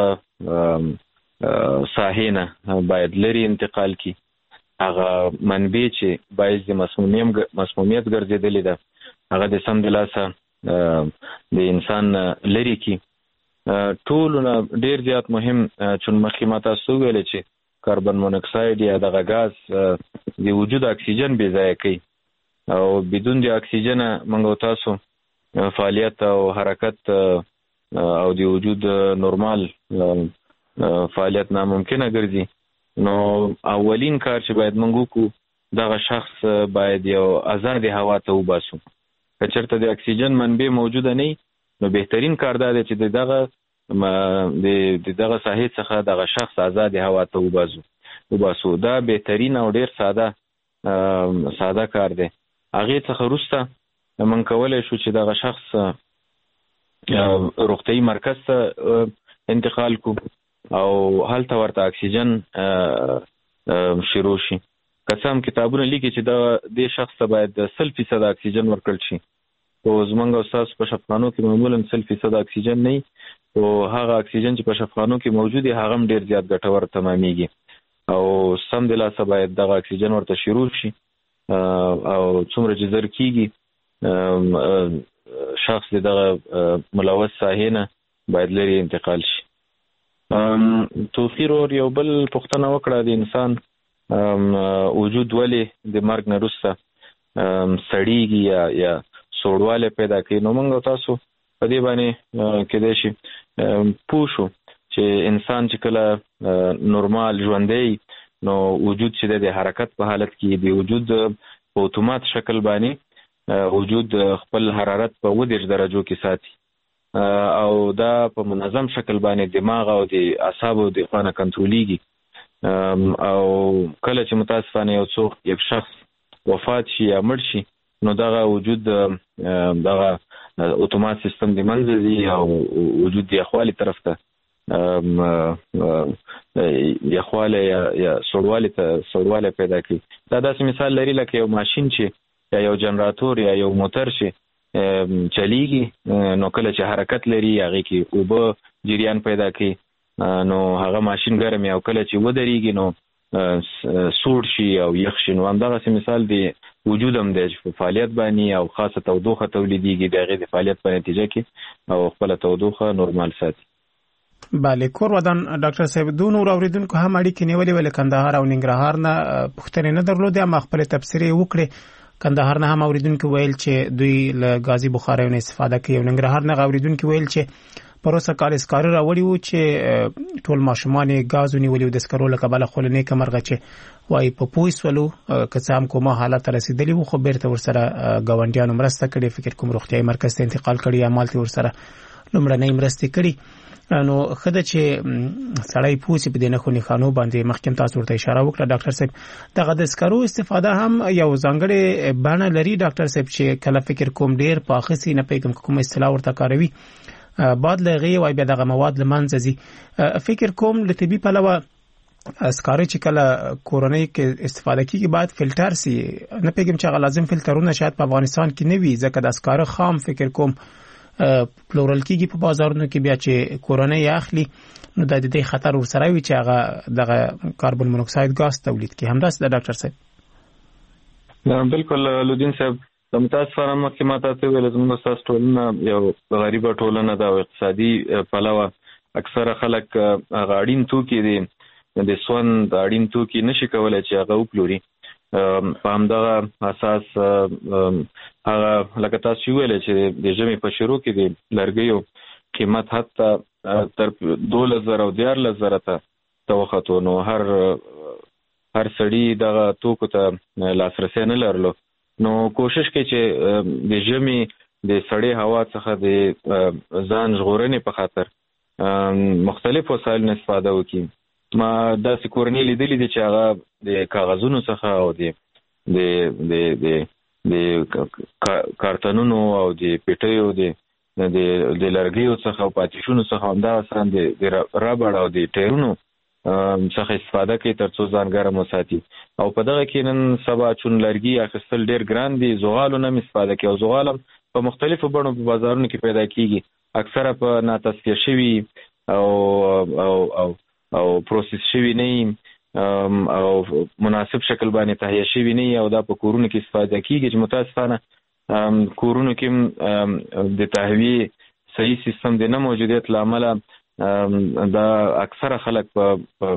Speaker 3: ساحې نه باید لري انتقال کی. هغه منبع چې باعث د مسمومیت ګرځېدلې ده هغه د سم د لاسه د انسان لري کی. ټولونه ډیر زیات مهم چون مخکې ما تاسو ویل چې کاربن مونوکساید یا دغه غاز د وجود اکسیجن بې ځایه کوي او بدون د اکسیجن موږ تاسو فعالیت او حرکت او د وجود نورمال فعالیت ناممکنه ګرځي. نو اولین کار چې باید موږ وکړو دغه شخص باید یو آزاد هوا ته وباسو. که چېرته د اکسیجن منبع موجوده نه نو بهترین کار دا دی چې دغه ساحې څخه دغه شخص آزاد هوا ته وباسو. دا بهترین او ډیر ساده کار دی. هغې څخه وروسته موږ کولی شو چې دغه شخص روغتیايي مرکز ته انتقال کو او هلته ورته اکسیجن شروع شي. که څه هم کتابونه لیکي چې دې شخص ته باید 100% اکسیجن ورکړل شي، خو زموږ او ستاسو په شفاخانو کې معمولا 100% اکسیجن نه وي، او هغه اکسیجن چې په شفاخانو کې موجود دی هغه هم ډېر زیات ګټور تمامیږي او سم د لاسه باید دغه اکسیجن ورته شروع شي او څومره چې زر کېږي شخص دغه ملوث ساحې نه باید لرې انتقال شي. توفیر اور یو بل پوښتنه وکړه د انسان وجود ولې د مرګ نه وروسته سړیږي یا سوړوالی پیدا کوي. نو موږ تاسو په دې باندې کېدای شي پوه شو چې انسان چې کله نورمال ژوندی نو وجود چې د حرکت په حالت کې د وجود په اتومات شکل باندې وجود خپل حرارت په 30 درجو کې ساتي او دا په منظم شکل باندې دماغ او د اعصابو د خوا نه کنټرولېږي. او کله چې متاسفانه یو شخص وفات شي یا مړ شي نو دغه وجود دغه اتومات سیستم د منځه ځي او وجود د یخوالي طرف ته یخوالی یا سوړوالی پیدا کوي. دا داسې مثال لري لکه یو ماشین چې یا یو جنراتور یا یو موټر چې چلیږي نو کله چې حرکت لري هغې کې اوبه جریان پیدا کوي نو هغه ماشین ګرم او کله چې ودرېږي نو سوړ شي او یخ شي. نو همدغسې مثال د وجود هم دی چې په فعالیت باندې او خاصه تودوخه تولیدېږي د هغې د فعالیت په نتیجه کې او خپله تودوخه نورمال ساتي.
Speaker 2: بله، کور ودان ډاکټر صاحب دو نور اوریدونکو هم اړیکې نیولې ولې کندهار او ننګرهار نه پوښتنې نه درلودې اما خپلې تبصرې وکړې. کندهار نه هم اوریدونکو ویل چې دوی له غازي بخاریو نه استفاده کوي او ننګرهار نه اوریدونکو ویل چې پروسه کال اسکار راوړي وو چې ټول ماشومان غاز ونیولي د سکرو له کبله خلنې کمرغه چې وای په پویسولو که څه هم کومه حالت رسیدلی وو خو بیرته ورسره غونډیانو مرسته کړي. فکر کوم روغتیايي مرکز ته انتقال کړي یا مالتي ورسره لومړنۍ مرستې کړي. نو خدای چې سړی پوسی په دینه خو نه خانو باندې مخکې تاسو ورته اشاره وکړه ډاکټر صاحب دغه د سکرو استفاده هم یو ځانګړی بڼه لري. ډاکټر صاحب چې کله فکر کوم ډیر پاخسي نه پیګم کوم اصطلاح ورته کاروي بعد لغې وای به دغه مواد لمنځه ځي. فکر کوم له طبي پلوه اسکاره چې کله کورونی کې استفاده کیږي باید فلټر سي نه پیګم چې لازم فلټرونه شاید په افغانستان کې نه وي ځکه د اسکاره خام فکر کوم پلورل کیږي په بازارونو کې بیا چې کورونی اخلي نو د دې خطر ورسره وي چې هغه دغه کاربن مونوکساید غاز تولید کوي. همداسې د ډاکټر صاحب
Speaker 3: بالکل لودین صاحب د متاسفانه مخکې ما تاسو ویل زموږ تاسو ټولنه یو غریبه ټولنه ده او اقتصادي پلوه اکثره خلک هغه اړین توکي دي د سون د اړین توکي نشي کولای چې هغه وپلوري. په همدغه اساس هغه لکه تاسو ویل چې د ژمي په شروع کې د لرګیو قیمت حتی تر 2000 او 14000 ته وخته. نو هر سړی دغه توکو ته لاسرسي نه لرلو. نو کوشش کوي چې د ژمي د سړې هوا څخه د ځان ژغورنې په خاطر مختلف وسایل استفاده وکړي. ما داسې کورنۍ لیدلې دي چې هغه د کاغذونو څخه او د کارتنونو او د پیټیو د لرګیو څخه او پاتیشونو څخه همدا سره د ربړ او د ټایرونو څخه استفاده کوي ترڅو ځان ګرم وساتي. او په دغه کې نن سبا چون لرګي اخیستل ډیر ګران دي، زغالو نه استفاده کوي او زغال په مختلفو بڼو په بازارونو کې پیدا کیږي، اکثره په ناتصفیه شوي او پروسس شوي نه او مناسب شکل باندې تهیه شوي نه او دا په کورونو کې استفاده کیږي چې متاسفانه کورونو کې د تهویې صحیح سیستم د نه موجودیت لامل دا اکثره خلک په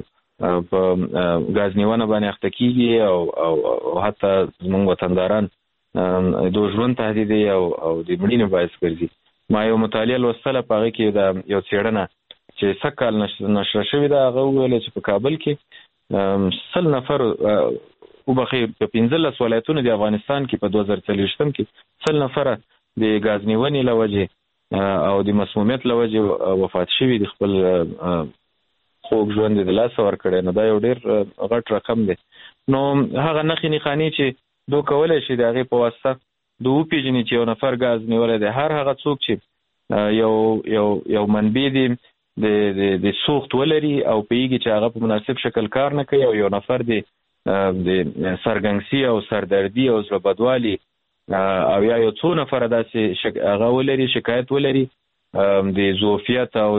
Speaker 3: غاز نیونه باندې اخته کیږي او حتی زموږ وطنداران د ژوند تهدید او د مړینې باعث ګرځي. ما یو مطالعه لوستله په هغه کې د یو څېړنه چې سږ کال نشر شوې ده، هغه وویل چې په کابل کې 100 نفر وبخي په 15 ولایتونو د افغانستان کې په 2023 کې 100 نفر د غاز نیونې له وجې او د مسمومیت له وجې وفات شوي د خپل خوږ ژوند د لاسه ورکړی. نو دا یو ډېر غټ رقم دی. نو هغه نښې نښانې چې دو کولی شي د هغې په واسطه د وپېژني چې یو نفر غاز نیولی دی. هر هغه څوک چې یو منبع دی د سوخت ولري او پوهېږي چې هغه په مناسب شکل کار نه کوي او یو نفر د سرګنګسي او سردردي او زړه بدوالي او یو څو نفر داسې هغه ولري شکایت ولري د ظوفیت او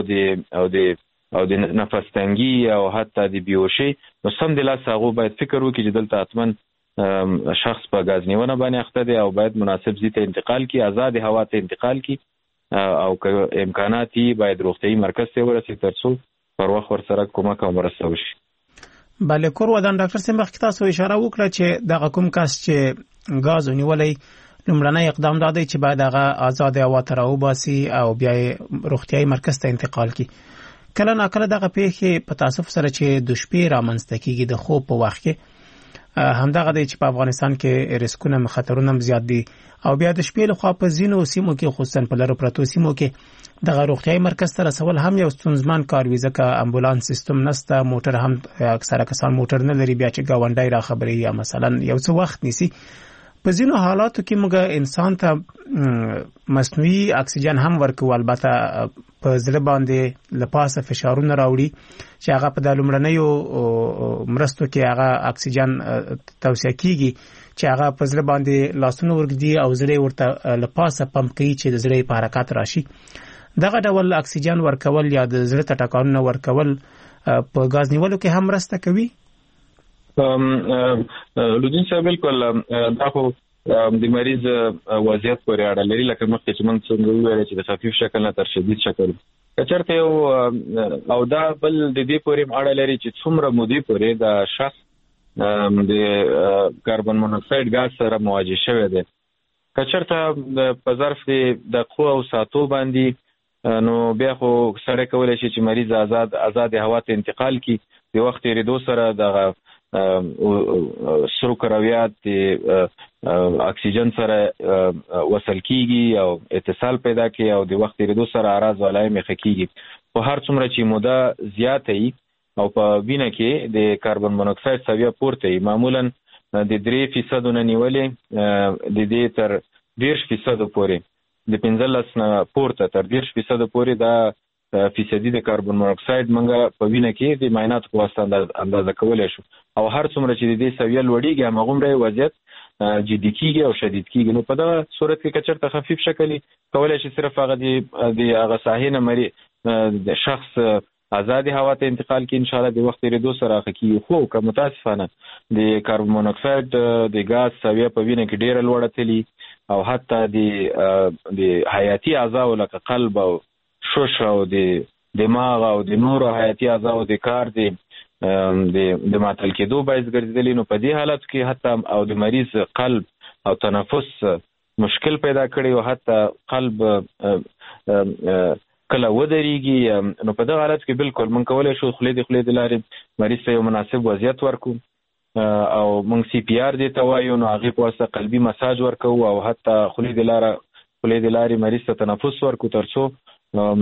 Speaker 3: د نفس تنګي او حتی د بیهوشي، نو سم د لاسه هغو باید فکر وکړي چې دلته حتما شخص په غاز نیونه باندې اخته دی او باید مناسب ځای ته انتقال کړي، آزاد هوا ته انتقال کړي او که امکانات یې باید روغتیایي مرکز ته ورسي ترڅو پر وخت ورسره کومک او مرسته وشي.
Speaker 2: بله کور ودان ډاکټر صاحب مخکې تاسو اشاره وکړه چې دغه کوم کس چې غاز نیولی لومړنی اقدام دا دی چې باید هغه آزاد هوا ته راوباسي او بیا یې روغتیایي مرکز ته انتقال کړي. کله ناکله دغه پیښې په تاسف سره چې د شپې رامنځته کیږي د خوب په وخت کې همدغه دی چې په افغانستان کې ریسکونه خطرونه زیات دي او بیا د شپې لخوا په ځینو سیمو کې خصوصا په لرو پرتو سیمو کې دغه روغتیایي مرکز ته رسول هم یو ستونزمن کار وي ځکه امبولانس سیستم نشته، موټر هم اکثره کسان موټر نه لري، بیا چې ګاونډی را خبري یا مثلا یو څه وخت نیسي. په ځینو حالاتو کې موږ انسان ته مصنوعي اکسیجن هم ورکو، البته په زړه باندې لپاسه فشارونه راوړي چې هغه په د لومړنیو مرستو کې هغه اکسیجن توصیه کیږي چې هغه په زړه باندې لاسونه ورګدي او زړه ورته لپاسه پمپ کوي چې د زړه په حرکت راشي. دغه ډول اکسیجن ورکول یا د زړه ته ټکانونه ورکول په غاز نیولو کې هم مرسته کوي.
Speaker 3: لودین صاحب بالکل دا خو د مریض وضعیت پورې اړه لري، لکه مخکې چې موږ څنګه وویل چې د خفیف شکل نه تر شدید شکل کچرته یو او دا بل د دې پورې اړه لري چې څومره مودې پورې د شخص د کاربن مونوکساید غاز سره مواجه شوی دی. کچرته په ظرف د قوه او ساعتو باندې نو بیا خو سړی کولی شي چې مریض آزاد هوا ته انتقال کړي. د وخت تېرېدو سره دغه سرو کرویات د اکسیجن سره وصل کیږي او اتصال پیدا کوي او د وخت تېرېدو سره اعراض او علائم ښه کیږي. خو هر څومره چې موده زیاته وي او په وینه کې د کاربن مونوکساید سویه پورته وي، معمولا د 3% نه نیولې د دې تر 10% پورې د 15 نه پورته تر 10% پورې دا فیصدي د کاربن مونوکساید منګه په وینه کې د معایناتو په واسطه اندازه کولای شو او هر څومره چې د دې سویه لوړیږي هماغومره وضعیت جدي کیږي او شدید کیږي. نو په دغه صورت کې کچرته خفیف شکلی کولای شي صرف هغه د هغه ساحې نه مری د شخص آزاد هوا ته انتقال کې ان شاء الله د وخت تېرېدو سره کیږي. خو که متاسفانه د کاربن مونوکساید د غاز سویه په وینه کې ډیره لوړه تللی او حتی د حیاتي اعضاء لکه قلب او شوش او د دماغ او د نورو حیاتي اعضاء د کار د معطل کېدو باعث ګرځېدلی، نو په دې حالت کې حتی او د مریض قلب او تنفس مشکل پیدا کړي او حتی قلب کله ودرېږي. نو په دغه حالت کې بالکل موږ کولی شو خولې د لارې مریض ته یو مناسب وضعیت ورکو او موږ CPR دې ته وایو، نو هغې په واسطه قلبي مساج ورکو او حتی خولې د لارې مریض ته تنفس ورکو ترڅو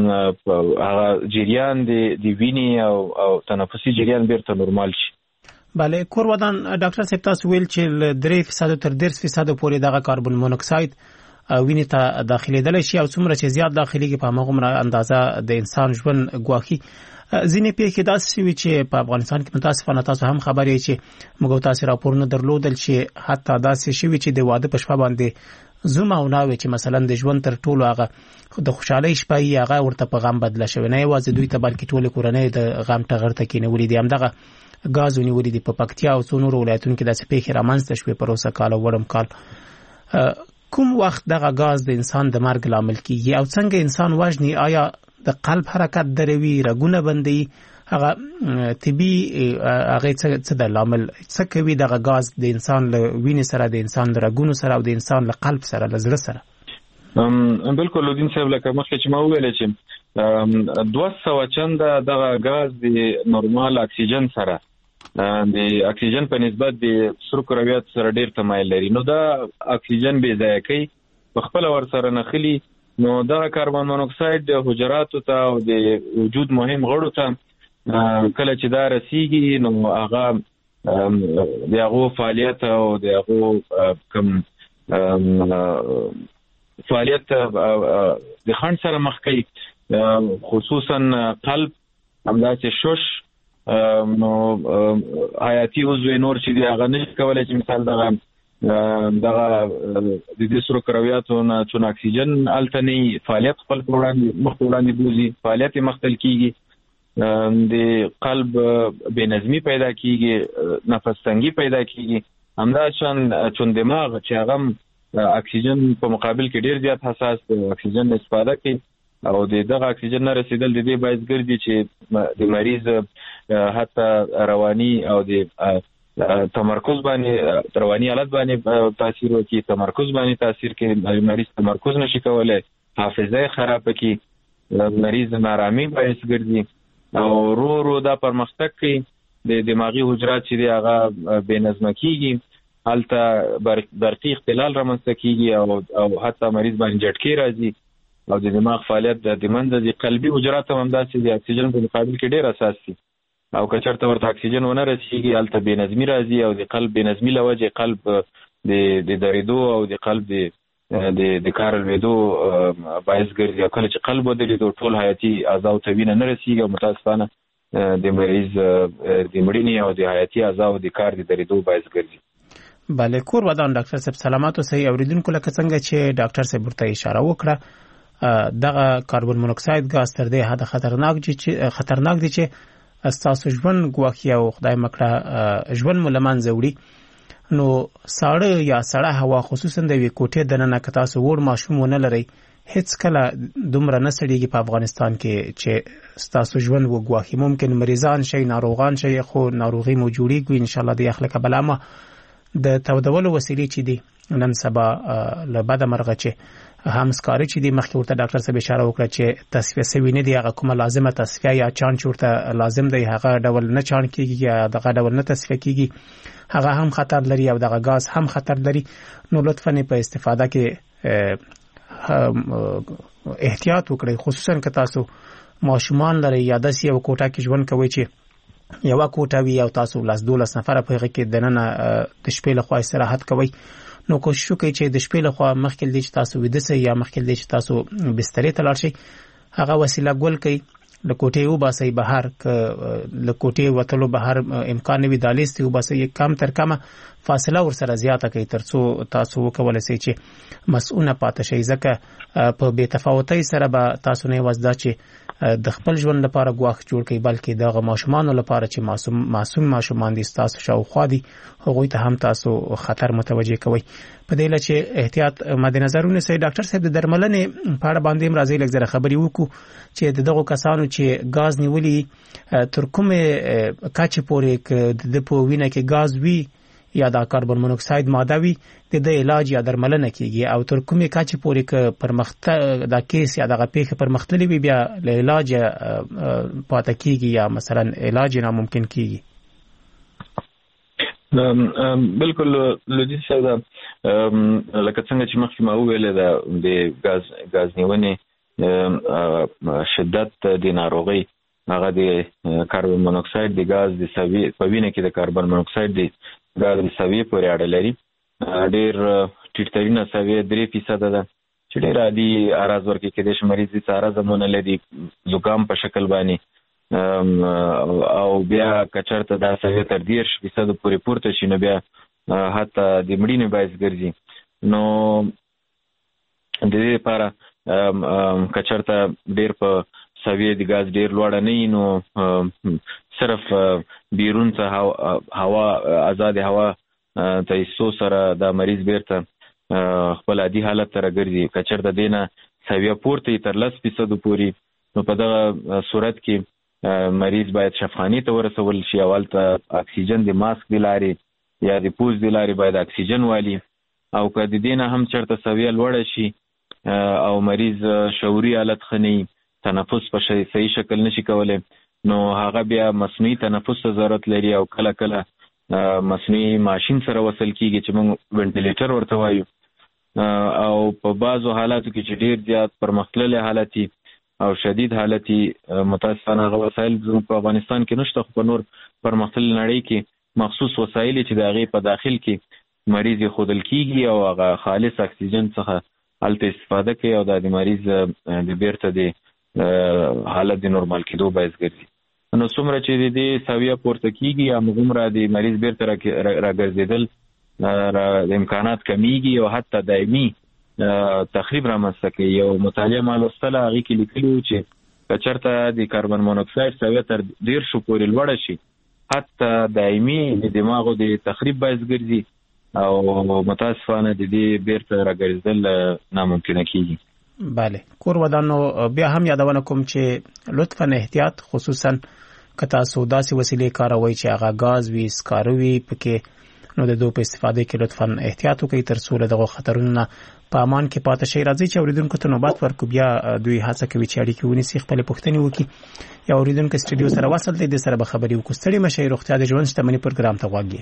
Speaker 3: هغه جریان د وینې او تنفسي جریان بیرته نورمال شي.
Speaker 2: بله کور ودان ډاکټر صاحب تاسو ویل چې 3% تر 10% پورې دغه کاربن مونوکساید وینې ته داخليدل شي او څومره چې زیات داخليږي په هغه اندازه د انسان ژوند ګواخي. ځینې پیښې داسې وي چې په افغانستان کې متاسفانه تاسو هم خبرې چې موږ تاسو راپورونه درلودل چې حتی داسې شوي چې د واده په شپه باندې زوم او ناوې چې مثلا د ژوند تر ټولو هغه د خوشحالۍ شپه یې هغه ورته په غم بدله شوی نه یوازې دوی ته بلکې ټول کورنۍ د غم ټغر ته کېنولې دي. همدغه غاز ونیولې دي په پکتیا او څو نورو ولایتونو کې داسې پیښې رامنځته شوې په روسه کال او وړم کال. کوم وخت دغه غاز د انسان د مرګ لامل کیږي او څنګه انسان وژني؟ آیا د قلب حرکت دروي، رګونه بندي، هغه طبي هغه څه د لامل څه کوي دغه غاز د انسان له وینې سره، د انسان له رګونو سره او د انسان له قلب سره، له زړه سره؟
Speaker 3: بالکل لودین صاحب لکه مخکې چې ما وویل چې 200 چنده دغه غاز د نورمال اکسیجن سره د اکسیجن په نسبت د سرو کرویات سره ډیر تمایل لري. نو دا اکسیجن بې ځای کوي په خپل ور سره نخلي. نو دا کاربن مونوکساید د حجراتو ته او د وجود مهم غړو ته کله چې دا رسیږي نو هغه د هغو فعالیت او د هغو کم فعالیت د خنډ سره مخ کوي، خصوصا قلب، همداسې شش، نو حیاتي عضو نور چې دی هغه نشي کولای چې مثال دغه د دې سرو کرویاتو نه چون اکسیجن التنی فعالیت خپل وړاندې بوزي، فعالیت مختل کیږي، د قلب بې نظمی پیدا کیږي، نفس تنګي پیدا کیږي. همداشان چون دماغ چې هغه اکسیجن په مقابل کې ډیر زیات حساس د اکسیجن استفاده کوي او دغه اکسیجن نه رسیدل د دې باعث ګرځي چې د مریض حتی رواني او د تمرکز باندې رواني حالت باندې تاثیر وکړي، تمرکز باندې تاثیر کوي، مریض تمرکز نشي کولای، حافظه خراب کی، مریض نارامي باعث ګرځي او رو دا پرمختګ کوي. د دماغي حجرات چې دی هغه بې نظمه کیږي، هلته برقي اختلال رامنځته کیږي او حتی مریض باندې جټکې راځي او د دماغ فعالیت د منځ د قلبي حجرات هم همداسې د اکسیجن په مقابل کې ډیر اساس دي او که چېرته ورته اکسیجن ونه رسیږي هلته بې نظمي راځي او د قلب بې نظمي له وجې قلب د درېدو او د قلب د کار لوېدو باعث ګرځي. او کله چې قلب ودرېدو ټول حیاتي اعضاو ته وینه نه رسیږي او متاسفانه د مریض د مړینې او د حیاتي اعضاو د کار د درېدو باعث ګرځي.
Speaker 2: بله کور ودان ډاکټر صاحب سلامات اوسئ. اوریدونکو لکه څنګه چې ډاکټر صاحب ورته اشاره وکړه دغه کاربن مونوکساید غاز تر دې حد خطرناک دي چې ستاسو ژوند ګواښي او خدای مکړه ژوند مو له منځه وړي. نو ساړه یا سړه هوا خصوصا د یوې کوټې دننه که تاسو وړ ماشوم ونه لرئ هیڅ کله دومره نه سړېږي په افغانستان کې چې ستاسو ژوند وګواښي. ممکن مریضان شئ، ناروغان شئ، خو ناروغي مو جوړېږي انشاءالله د یخ له کبله. ما د تودولو وسیلې چې دي نن سبا له بده مرغه چې هم سکاري چې دي مخکې ورته ډاکټر صاحب اشاره وکړه چې تصفیه سوي نه دي، هغه کومه لازمه تصفیه یا چانچ ورته لازم دی هغه ډول نه چان کیږي یا دغه ډول نه تصفیه کیږي، هغه هم خطر لري او دغه غاز هم خطر لري. نو لطفاً په استفاده کې احتیاط وکړئ، خصوصا که تاسو ماشومان لرئ یا داسې یو کوټه کې ژوند کوئ چې یوه کوټه وي او تاسو 12 نفره په هغه کې دننه د شپې لخوا استراحت کوئ. نو کوشش وکړئ چې د شپې لخوا مخکې دی چې تاسو ویده سئ یا مخکې دی چې تاسو بسترې ته لاړ شئ هغه وسیله ګل کړئ، له کوټې وباسئ بهر، که له کوټې وتلو بهر امکان نه وي دا لیستې وباسئ، کم تر کمه فاصله ورسره زیاته کړئ تر څو تاسو وکولی شئ چې مسؤونه پاتې شئ. ځکه په بې تفاوتۍ سره به تاسو نه یوازې دا چې د خپل ژوند لپاره ګواښ جوړ کړئ بلکې دغه ماشومانو لپاره چې معصوم ماشومان دي ستاسو شاوخوا دي هغوی ته هم تاسو خطر متوجه کوئ. په دې له چې احتیاط مد نظر ونیسئ. ډاکټر صاحب د درملنې په اړه باندې هم راځئ لږ زره خبرې وکړو چې د دغو کسانو چې ګاز نیولي تر کومې کچې پورې د په وینه کې ګاز وي یا دا کاربن مونوکساید ماده وي د علاج یا درملنه کیږي او تر کومې کچې پورې که دا کیس یا دغه پیښه پرمختللې وي بیا له علاج پاتې کیږي یا مثلا علاج ناممکن کیږي.
Speaker 3: بالکل لودي صاحب لکه څنګه چې مخکې ما وویل د غاز نیونې شدت د ناروغۍ هغه د کاربن مونوکساید د غاز د سوي په وینه کې د کاربن مونوکساید د غاز د سوي پورې اړه لري. ډیر ټیټترینه سوي 3% ده چې ډیر عادي اراز ورکې کې د مریض د اراز لري زکام په شکل باندې او بیا کچرته دا سوي تر 10% پورې پورته شي نو بیا حتی د مړینې باعث ګرځي. نو د دې لپاره کچرته ډیر په سوي د غاز ډیر لوړ نه نو صرف بیرون څخه هوا آزاد هوا تاسو سره د مریض بیرته خپل عادي حالت ته راګرځي. کچرته دینه سوي پورته تر 10% پورې نو په دغه صورت کې مریض باید شفاخانه ته ورسول شي. اول ته اکسیجن د ماسک د لارې یا د پوز د لارې باید اکسیجن والی او که د دینه هم چرته سوي لوړ شي او مریض شعوري حالت خني تنفس په صحیح شکل نشي کولای نو هغه بیا مصنوعي تنفس ته ضرورت لري او کله کله مصنوعي ماشين سره وصل کیږي چې موږ وینټیلیټر ورته وایو او په بعضو حالاتو کې چې ډیر زیات پرمختللي حالتي او شدید حالتي متاسفانه هغه وسایل په افغانستان کې نشته. خو په نور پرمختللي نړۍ کې مخصوص وسایل چې د هغې په داخل کې مریض خودل کیږي او هغه خالص اکسیجن څخه هلته استفاده کوي او د مریض د بیرته د حالت د نورمال کېدو باعث ګرځي. نو څومره چې د سویه پورته کیږي همغومره د مریض بیرته راګرځېدل د امکانات کمیږي او حتی دایمي تخریب رامنځته کوي. یو مطالعه ما لوستله هغې کې لیکلي چې کچرته د کاربن مونوکساید سویه تر 10 پورې لوړه شي حتی دایمي د دماغو د تخریب باعث ګرځي او متاسفانه د دې بیرته راګرځېدل ناممکنه کیږي.
Speaker 2: بله کور ودانو بیا هم یادونه کوم چې لطفاً احتیاط خصوصا که تاسو داسې وسیلې کاروئ چې هغه غاز وي سکاره وي پکې نو د دوی په استفاده کې لطفاً احتیاط وکړئ تر څو له دغو خطرونو په امان کې پاتې شئ. راځئ چې اوریدونکو ته نوبت ورکړو. بیا دوی هڅه کوي چې اړیکې ونیسي خپلې پوښتنې وکړي یا اوریدونکو سټوډیو سره وصل دی د سره به خبرې وکړو. ستړي مشئ. روغتیا د ژوند شتمني پروګرام ته غوږ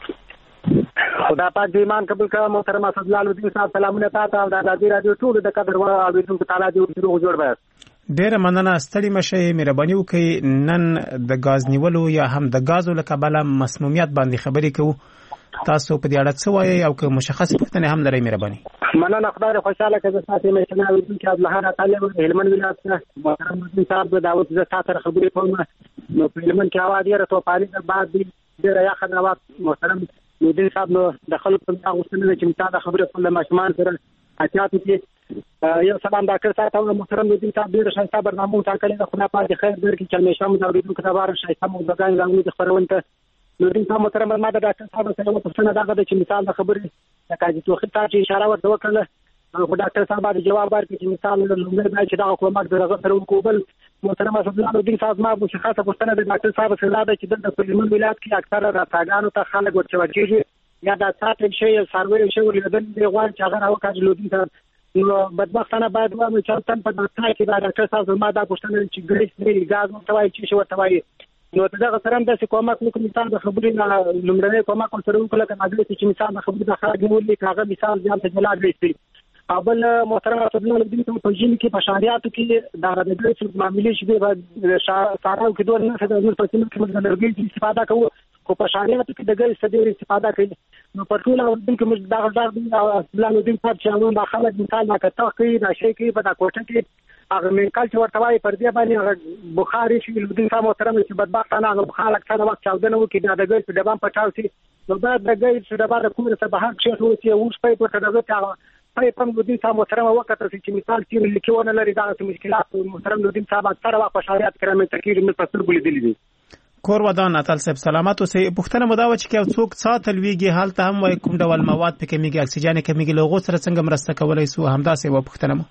Speaker 2: یې.
Speaker 7: خدا پاک دې ایمان قبول کړه. محترم اسدالله الدین صاحب سلامونه تاسو او د ازادي رادیو ټول د قدر او اوریدونکو تعالی دې جوړ وي.
Speaker 2: ډیره مننه. ستړي مشئ. مهرباني وکړئ. نن د غاز نیولو یا هم د غازو له کبله مسمومیت باندې خبرې کوو. تاسو په دې اړه څه وایي او که مشخص پوښتنې هم لرئ مهرباني.
Speaker 7: مننه. خدای خوشاله کړه تاسو مې څنګه ویل چې الله تعالی هلمند ولایت څخه محترم الدین صاحب د دعوت زه تاسو سره خبرې کوم. نو په هلمند کې اواز یې راته پالي د بعد ډیر یا خدمات محترم الدین صاحب نو د خلکو په غوښتنه چې متاده خبرې کوله ماشومان سره احتیاط وکړي. یو سلام ډاکټر صاحب او محترم الدین صاحب ډیر شایسته برنامه ټاکلې ده. خدای پاک خیر درکړي چې همیشه مو د اوریدونکو لپاره شایسته مو د ځان ځانګړي خبرونه نو دین صاحب محترم ما د ډاکټر صاحب سره په څنګه دا چې مثال د خبرې د کاجي توخي ته چې اشاره ورته وکړه خو ډاکټر صاحب د جواب ورکړي چې مثال لومړی دا چې دا حکومت دغه سره وکول. محترم اسدالله الدین صاحب ما مشخصه پوښتنه د ډاکټر صاحب سره ده چې د هلمند ولایت کې اکثره راځګانو ته خلک ورچوي یا دا ساتل شي سروي شي ولودل دی غواړي چې هغه راوکړي لودین ته نو بدبختانه باید و چې تن په دغه کې دا ډاکټر صاحب ما دا پوښتنه چې ګریس غاز متوای چې شو توای نو دغه سره د کومک وکړي مثال د خبرې نه لومړنۍ کومک سره وکړه کله چې مثال د خبرې د خارج نیولې کاغه مثال ځان ته جلا کړی. اول محترم اسدالله الدین ته په ژوند کې په شهرياتو کې دا د ګریس معاملې شي د سارو کې دوه نه څه د پښتون کې موږ د لرګي استفاده کوو خو په شهرياتو کې د ګریس ډېر استفاده کوي. نو په ټول اردن کې موږ دا اسدالله الدین صاحب چې موږ د خلک مثال دا کته کوي دا شي کې په دا کوټه کې هغه مېکال چې ورته وايي پر دې باندې بخاري شي الدین صاحب محترم چې بدبختانه هغه بخار اکثر وخت چاودنه وکړي دا د ګریس په ډبام پټاو شي نو دا د ګریس په ډبام د کومه څه بهر شي چې اوس په پټه دغه په الدین صاحب محترم وخت چې مثال چې لیکونه لري دا مشکلات محترم الدین صاحب اکثر وخت په شهريات کرامه تکیر مې پسر بولې دي.
Speaker 2: کور ودان اتل صاحب سلامات اوسئ. پښتنه مداوه چې یو څوک ساتل ویږي حالت هم وای کوم ډول مواد په کمیږي اکسیجن کمیږي لوغو سره څنګه مرسته کولای سو همداسې و پښتنه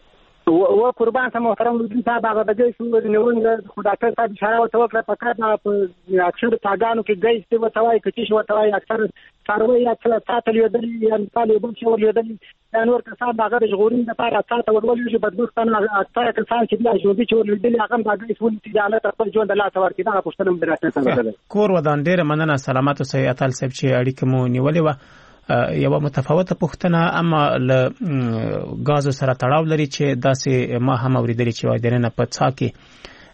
Speaker 7: و قربان ته محترم الدین صاحب هغه د دې شو نیول خو ډاکټر صاحب اشاره ورته وکړه په کار په اکثر تاګانو کې ګیس ته وتاوي کچې شو وتاوي اکثر سروي یا ساتل یو دلی یا مثال یو بل شو یو دلی دا نور کسان هغه د ژغورین لپاره ساته ورول شي بدبختانه اکثر کسان چې بیا ژوندۍ چې ورول هغه د ګیس ولې تجارت خپل ژوند لا تور کې دا پښتنه ډاکټر صاحب
Speaker 2: کور ودان ډیر مننه سلامات اوسئ. اتل صاحب چې اړیکه مو نیولې و یو متفاوته پوښتنه اما ل غاز سره تړاو لري چې داسې ما هم اوریدلې چې وای دنه په څا کې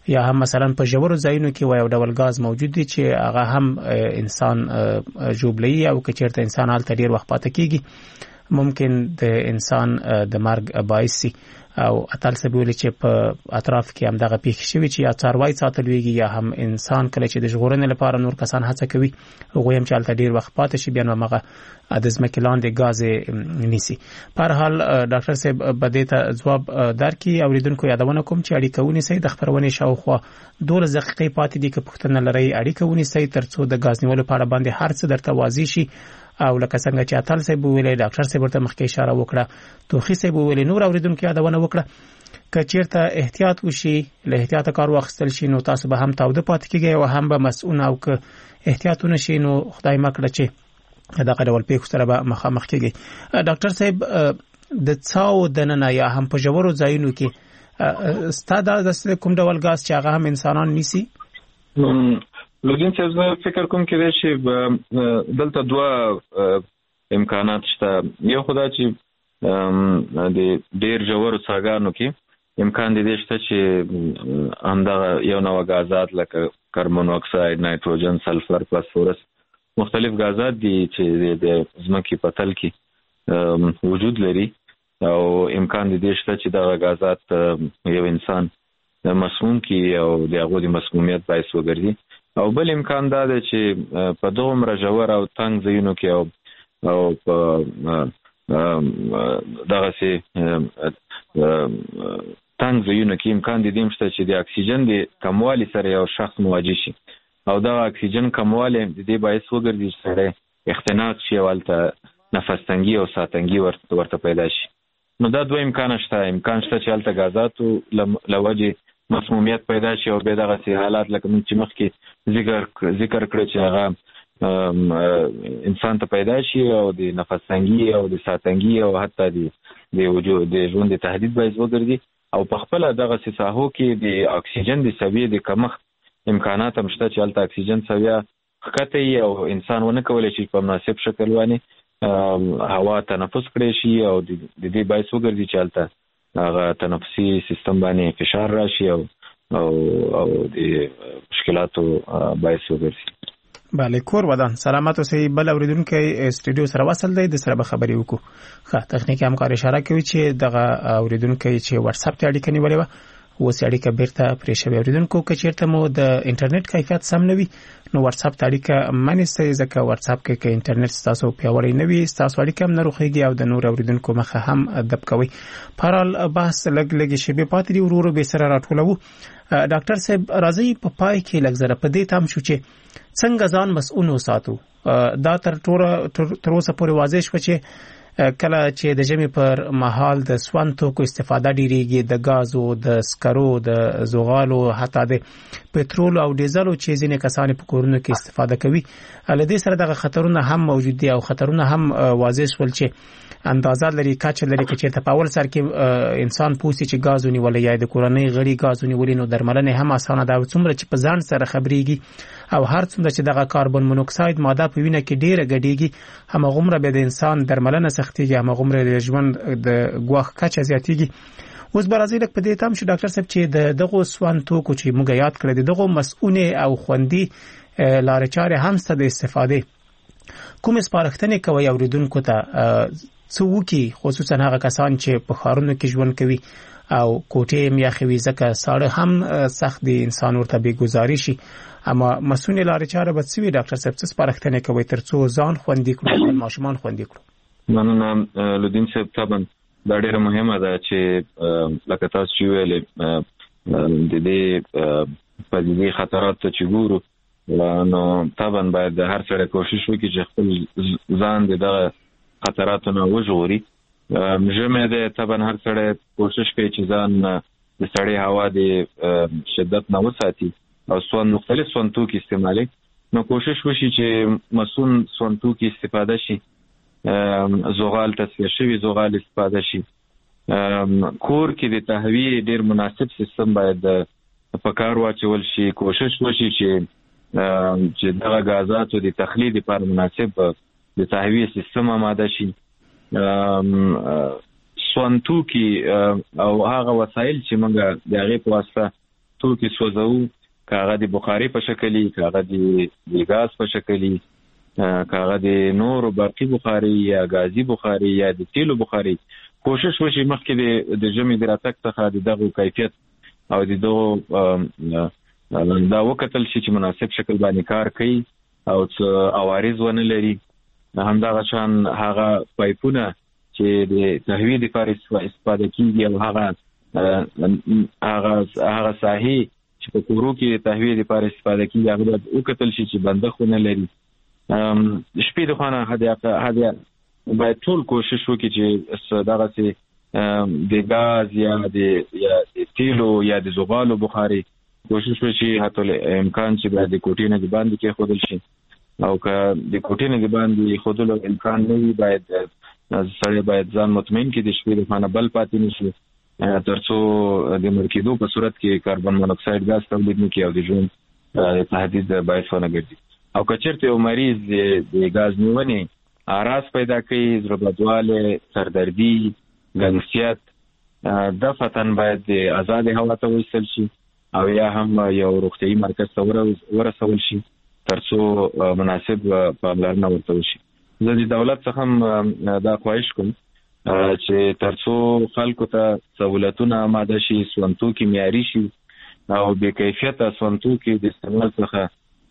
Speaker 2: یا هم مثلا په ژورو ځایونو کې یو ډول غاز موجود دی چې هغه هم انسان ژوبلي او که چېرته انسان هلته ډیر وخت پاتې کیږي ممکن د انسان د مرګ باعث شي او اتل سبولی چې په اطراف کې هم دغه پیښ شوی چې یا څاروي ساتلويږي یا هم انسان کله چې د ژغورنې لپاره نور کسان هڅه کوي هغه هم چې هلته ډیر وخت پاتې شي بیا نو هغه د ځمکې لاندې غاز نیسي. په هر حال ډاکټر صاحب بده ته جواب درکې اوریدونکو یادونه کوم چې اړیکه ونیسئ د خبرونه شاوخوا 12 دقیقې پاتې دي که پوښتنه لرئ اړیکه ونیسئ ترڅو د غاز نیولو په اړه باندې هر څه درته واضح شي او لکه څنګه چې اتل صاحب ویلي ډاکټر صاحب ورته مخکې اشاره وکړه توخي صاحب ویلي نور اوریدونکو یادونه وکړه که چیرته احتیاط وشي له احتیاط کار واخیستل شي نو تاسو به هم تاوده پاتې کیږئ او هم به مسؤل او که احتیاط ونشي نو خدای مکړه چې دغه ډول پیښو سره به مخامخ کیږي. ډاکټر صاحب د څاو دننه یا هم په ژورو ځایونو کې ستاسو د کوم ډول غاز چې هغه هم انسانان نیسي؟
Speaker 3: لودین صاحب زه فکر کوم کېدای شي دلته دوه امکانات شته. یو خدا چې د ډیر ژورو څاګانو کې امکان دی شته چې همدغه یو نوع غازات لکه کاربن مونو اکساید، نایتروجن، سلفر، فاسفورس مختلف غازات دي چې د ځمکې په تل کې وجود لري او امکان دی شته چې دغه غازات یو انسان مسموم کی او د هغه د مسمومیت باعث وګرځي. او بل امکان دا دی چې په دومره ژور او تنګ ځایونو کې او په دغه سي تنګ ځایونو کې امکان دی شته چې د اکسیجن د کموالي سره یو شخص مواجه شي او دا اکسیجن کموالی د دې باعث وګرځي چې سره اختناق شي او البته نفس تنګي او ساتنګي ورته پیدا شي. نو دا دوه امکان شته چې البته غازاتو لوجه مسمومیت پیدا شي او به دغه سي حالات لکه چې مخکې ذکر کړی چې هغه انسان ته پیدا شي او د نفس تنګي او د ساتنګي او حتی د وجود د ژوند د تهدید باعث وګرځي او په خپل دغه سي ساحو کې د اکسیجن د سویې د کمښت امکانات هم شته چې البته اکسیجن سویه ښکته او انسان ونه کولای شي په مناسب شکل باندې هوا تنفس کړي شي او د دې باعث وګرځي چې البته هغه تنفسي سیستم باندې فشار راشي او د مشکلاتو باعث وګرځي.
Speaker 2: بله کور ودان سلامت اوسئ. بل اوریدونکو استودیو سره وصل دی د سره به خبرې وکړو. ښه تخنیکی همکار اشاره کوي چې دغه اوریدونکو چې واتس اپ ته اړیکه نیولې و اوس اړیکه بیرته پرې شوې. اوریدونکو که چیرته مو د انټرنیټ کیفیت سم نه وي نو واتس اپ ته اړیکه منئ ځکه واتس اپ کې انټرنیټ تاسو پیاوړی نه وي تاسو اړیکه هم نه روخیږي او د نور اوریدونکو مخه هم دب کوي. پرال بحث لګ شی به پاتې ورورو به سره راټولو. ډاکټر صاحب راځي په پای کې لږ زره په دې تام شو چې څنګه ځان مسؤل وساتو. دا تر اوسه پورې واضح شو چې کله چې د جمع پر مهال د سون توکو استفاده ډیریږي د غازو د سکرو د زغالو حتی د پټرول او ډیزل چې ځینې کسان په کورونو کې استفاده کوي لدې سره دغه خطرونه هم موجود دي او خطرونه هم واضح شول چې اندازه لري کچ لري چې په اول سر کې انسان پوسی چې غازونی ولې یا د کورنۍ غړي غازونی ولې نو درملنه هم اسانه ده څومره چې په ځان سره خبريږي او هر څومره چې دغه کاربن مونوکساید ماده په وینه کې ډیره ګډيږي همغومره به د انسان درملنه سختيږي همغومره د ژوند د غوښ کچ زیاتيږي. اوس برازیل په دې تام شو ډاکټر صاحب چې دغه سوان توکو چې موږ یاد کړل دغه مسؤونه او خوندي لارې چارې هم ست د استفاده کوم سپارښتنه کوي اوریدونکو ته څوکي خصوصا هغه کسان چې په خارونو کې ژوند کوي او کوټې یا خوي ځکه ساړه هم سخت دي انسان ورته به گزاري شي اما مسؤل لارې چاره به څوی ډاکټر صاحب څه سپارښتنه کوي ترڅو ځان خوندي کړو او ماشومان خوندي کړو.
Speaker 3: مننه لودین صاحب طبعا دا ډیره مهمه ده چې لکه تاسو چې ویلې د دې په دې خطرات چې ګورو نو طبعا باید هر څه کوشش وکړي چې خپل ځان دغه خطراتو نه وژغوري. مجمع ده طبعا هر څه کوشش کوي چې ځان د سړې هوا د شدت نه وساتي او مختلف سون توکي استعمالي نو کوشش وشي چې مسون سون توکي استفاده شي زغال تصفیه شوی زغال استفاده شي. کور کې د تهویه ډیر مناسب سیستم باید په کار واچول شي. کوشش وشي چې دغه غازاتو د تخلیه لپاره مناسب د تهویه سیستم آماده شي. سون توکي او هغه وسایل چې موږ د هغه په واسطه توکي سوځو، کاغه د بخاري په شکل، کاغه د غاز په شکل، کاغه د نور برقي بخاري یا غازي بخاري یا د تیلو بخاري. کوشش وشي مخکې د ژمي د راتګ څخه دغه کیفیت او دغه دا وکتل شي چې مناسب شکل باندې کار کوي او عوارض ونه لري. همدغه شان هغه پایپونه چې د تهویې لپاره استفاده کیږي او هغه ساحې چې په کورو کې تهویې لپاره استفاده کیږي هغه وکتل شي چې بندخونه لري. شپې د خانه هدا باید ټول کوشش وکړي چې دغه سي د غاز یا د تیلو یا د زغالو بخاري کوشش وشي حتی امکان چې باید د کوټې نه باندې کې خودل شي او که د کوټې نه باندې خودلو امکان نه وي باید سړی باید ځان مطمئن کړي د شپې د خانه بل پاتې نشي ترڅو د مرکیدو په صورت کې کاربن مونوکساید غاز تولید نه کوي او د ژوند تهدید باعث ونه ګرځي. او که چېرته یو مریض د غاز نیونې اعراض پیدا کوي، زړه بدواله، سردردي، ګنګسیت، دفتن باید د آزاد هوا ته وصل شي او یا هم یو روغتیايي مرکز ته ورسول شي ترڅو مناسب پاملرنه ورته وشي. زه د دولت څخه هم دا خواهش کوم چې ترڅو خلکو ته سہولتونه آماده شي، سونتوکي معیاري شي او به کیفیت سونتوکي د استعمال څخه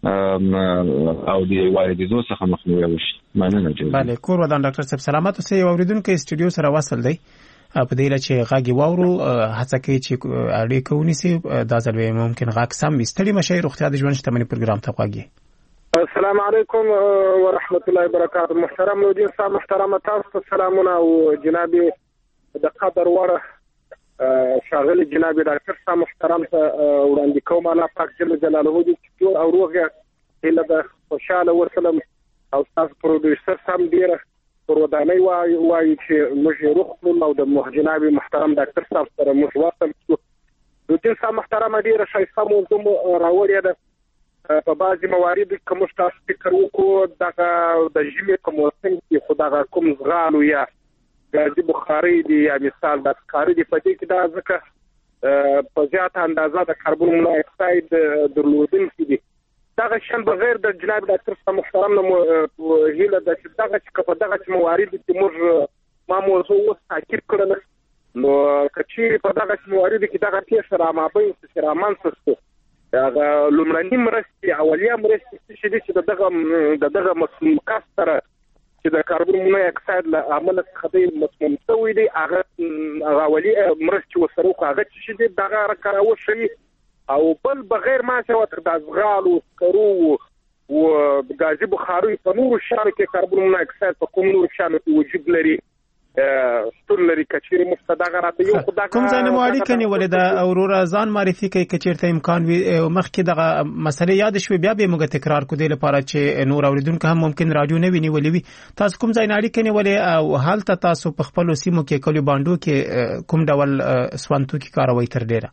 Speaker 3: او د واردېدو څخه مخنیوي وشي. مننه.
Speaker 2: بله، کور ودان ډاکټر صاحب سلامت اوسئ. اوریدونکو استودیو سره وصل دی په دې لچې غاګي واورو هڅه کوي چې اړیکه ونیسي. دا ځل ممکن غاګ سم وستړي مشه روغتیا د ژوند شتمنۍ پروګرام ته غواګي.
Speaker 8: السلام علیکم ورحمت الله وبرکاته. محترم مدیر صاحب، محترم تاسو سلامونه او جناب د قدر وړ شاغلي جناب ډاکټر صاحب محترم ته وړاندې کوم. الله پاک جل جلاله دې چې او روغه هله د خوشاله ورسلم او تاسو پروډوسر سم ډیره ورودانه وایي چې موږ روغ کړو او د جناب محترم ډاکټر صاحب سره موږ وصل شو. د دې صاحب محترم ډیره شایسته موضوع راوړی ده. په بعضي مواردو کې موږ تاسو فکر وکړو د ژمي په موسم کې خدای کوم زغالو یا غازي بخاري دی یا مثال د کاری دی په دې کې دا ځکه په زیاته اندازه د کاربن مونو اکساید درلودونکي دي. دغه شان بغیر د جناب ډاکټر صاحب محترم نو هیله د دغه چې په دغه موارد کې موږ ما موضوع تاکید کړل نو کچې په دغه موارد کې دغه تیسر ما به سره منځ هغه لومړنی مرستې اولیه مرستې چې دغه مسموم کاستره چې د کاربن مونو اکساید له عمل څخه مسموم شوی دی هغه اولیه مرستې وسره هغه چې دغه راکاو شي او بل بغیر ما څه وتر د ازغال او سکرو او غازي بخاري په نور شانو کې کاربن مونو اکساید په کوم نور شانو کې وجود لري ستورلري کچېری مستدغه راته یو خدای
Speaker 2: کوم ځای نه واړی کني ولدا اورور ځان معرفي کوي کچېرته امکان وي مخکې دغه مسلې یاد شوي بیا به موږ تکرار کو دی لپاره چې نور اوریدونکو هم ممکن رادیو نه ویني ولوي. تاسو کوم ځای نه اړیکې کني ولې او حالت تاسو په خپل سیمو کې کلی باندو کې کوم ډول سوانتو کې کاروي تر ډیره؟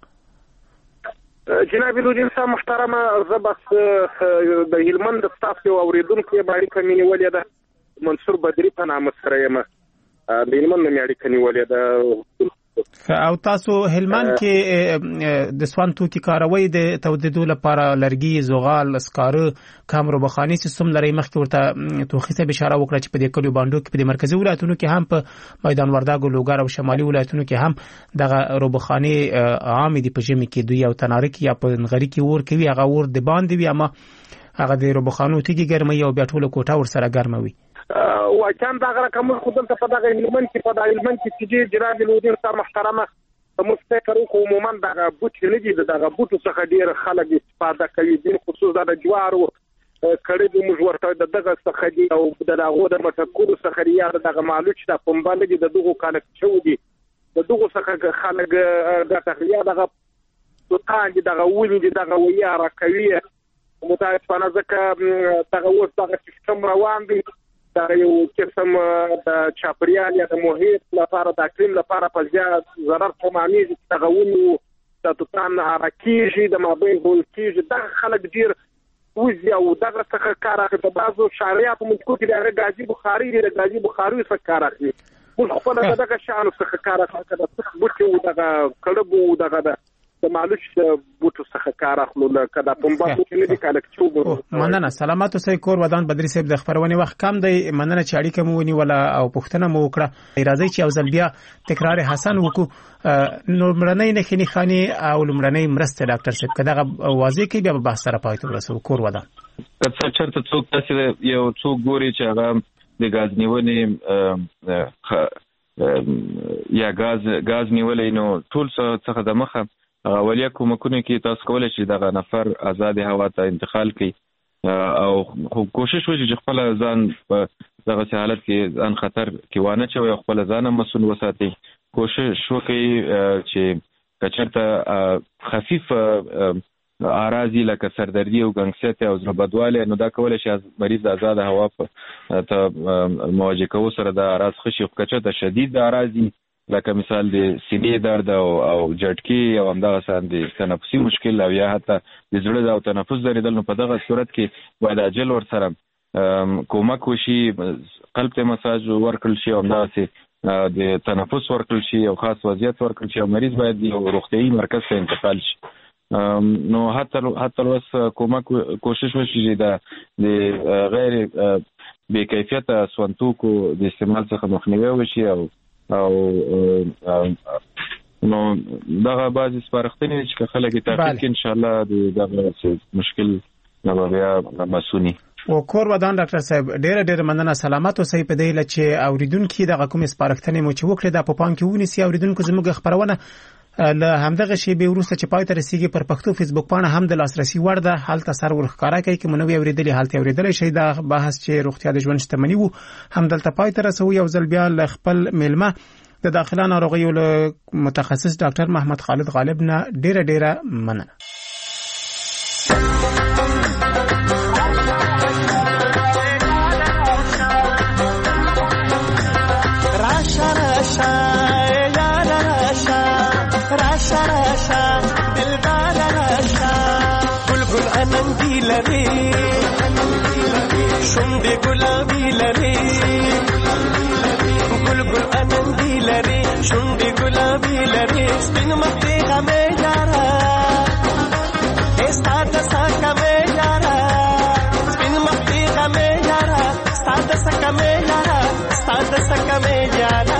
Speaker 8: جناب مدیر صاحب محترم زبس د هلمند تاسو اوریدونکو باندې کمینی ولې ده منصور بدری په نامه سره یم د هلمند میاړي کني ولې ده
Speaker 2: او تاسو هلمند کې د سوانتو کې کاروي د تودیدو لپاره لرګي، زغال، اسکاره، کامرو بخاني سیستم لري. مخکې ورته توخیصه بشاره وکړه چې په دې کلیو باندې کې په مرکزی ولایتونو کې هم په میدان وردګو، لوګر او شمالي ولایتونو کې هم دغه روبخاني عام دي. په ژمي کې دوی او تنارک یا په نغری کې ور کوي، هغه ور د باندې وي اما هغه د روبخانو تیږي ګرمي او بیا ټوله کوټه ور سره ګرموي.
Speaker 8: واچان دا غره کوم خودم ته په دغه علمن کې جناب مدیر صاحب محترمه مستقر او عموما دغه بوت نه دي دغه بوت څخه ډیر خلک استفاده کوي د خصوص د جوارو کړي د موږ ورته دغه څخه دي او دغه د متکور څخه یا دغه معلومات د پمباله دي دغه کانک شو دي دغه څخه خلک د تخلیه دغه توتان دغه ولې دغه ویا راکوي متاسفانه ځکه دغه وس دغه سیستم روان دي دا یو قسم د چاپریال یا د محیط لپاره د اقلیم لپاره په زیات ضرر کومانی تغونو د توتان حرکیږي د مابین بول کیږي د خلک ډیر وزي او دغه څخه کار اخلي. په بعضو شریعت مذکور کې د غازي بخاري څخه کار اخلي. موږ خپل دغه شانو څخه کار اخلي د بوټو دغه کړبو دغه د مالوش بوټو څخه کار اخلو لکه د پنبه کې نه دي کالکچو
Speaker 2: مننه سلامات اوسئ کور ودان بدري صاحب د خبرونې وخت کم دی مننه چې اړیکه مو ونیوله او پوښتنه مو وکړه راځي چې اوزل بیا تکرار حسن وکړو لومړنۍ نښې نښانې او لومړنۍ مرسته ډاکټر صاحب کداغه واضح کی بیا به بحث سره پای ته ورسو کور ودان
Speaker 3: که چېرته څوک تاسو یو څوک ګوري چې هغه د غاز نیولې یا غاز نیولې نو ټول څخه د مخه اولیا کومکونه کې تاسو کولای شئ دغه نفر آزاد هوا ته انتقال کړي او کوشش وکړي چې خپل ځان په دغه حالت کې ځان خطر کې وانه چوي خپل ځان مسؤل وساتي کوشش وکړي چې کچرته خفیف اراضي لکه سردردي او ګنګسیت او زړه بدواله نو دا کولای شي مریض آزاد هوا ته مواجه کوو سره د اراض خشي کچرته شدید اراضي لکه مثال د سینې درد او جټکی او همدغه سان د تنفسي مشکل او یا حتی د زړه او تنفس درېدل نو په دغه صورت کې باید عاجل ور سره کومک وشي قلب ته مساج ورکړل شي او همدغه د تنفس ورکړل شي او خاص وضعیت ورکړل شي او مریض باید یو روغتيایي مرکز ته انتقال شي نو حتی اوس کومک کوشش وشي چې د غیر بې کیفیت سونتوکو د استعمال څخه مخنیوي وشي او نو دغه بعضی سپارښتنې چې خلک تعقیب ان شاء الله دغه مشکل نه بیا مسونی
Speaker 2: او کور ودان ډاکټر صاحب ډېر مننه سلامات اوسئ په دې لچې اوریدونکو دغه کوم سپارښتنې مو چې وکړه د پام کې ونیسي اوریدونکو زموږ خبرونه له همدغه شی به ورسته چې پای ته رسیدي پر پښتو فیسبوک باندې هم د لاسرسي وړ ده حالت سر ورخکارا کوي چې منوي اوریدلې حالت اوریدلې شي دا بحث چې روغتیا د ژوند شتمنۍ وو هم دلته پای ته رسو یو ځل بیا ل خپل ملمه د داخله ناروغیو متخصص ډاکټر محمد خالد غالب نه ډېر مننه
Speaker 9: شونډې ګلابي لري ګلګل اننګي لري شونډې ګلابي لري سپین مخ دې غمې یارا استاد سکه مې یارا سپین مخ دې غمې یارا استاد سکه مې یارا استاد سکه مې یارا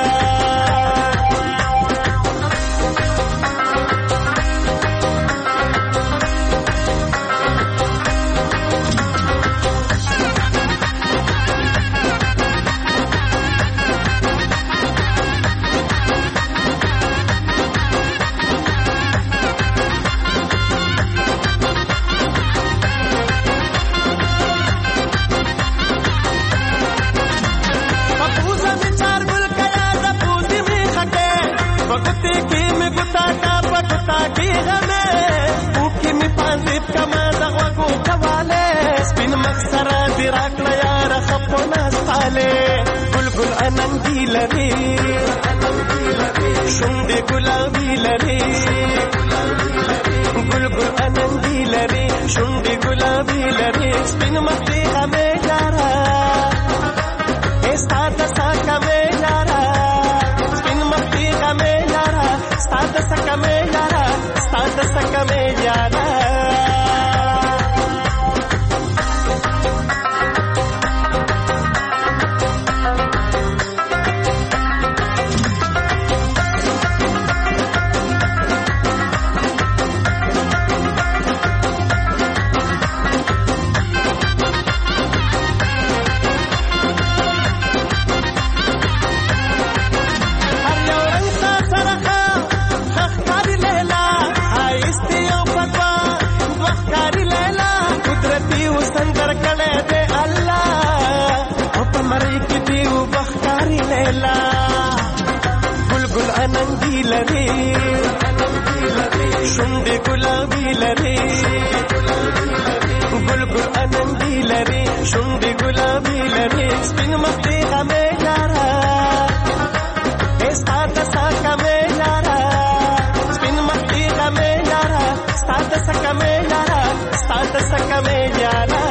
Speaker 9: اننګي لري شونډې ګلابي لري ګلګل اننګي لري شونډې ګلابي لري سپین مخ دې غمې یارا استاد سکه مې یارا سپین مخ دې غمې یارا استاد سکه مې یارا استاد سکه مې یارا شونډې ګلابي لري ګلګل اننګي لري شونډې ګلابي لري سپین مخ دې غمې یارا استاد سکه مې یارا سپین مخ دې غمې یارا استاد سکه مې یارا استاد سکه مې یارا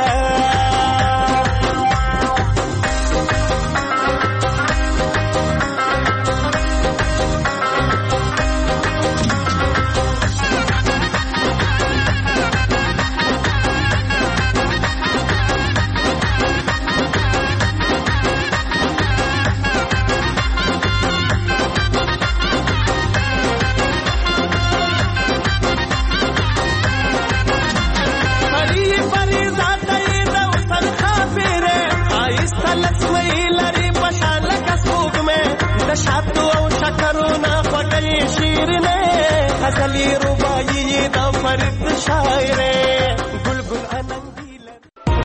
Speaker 9: شاعره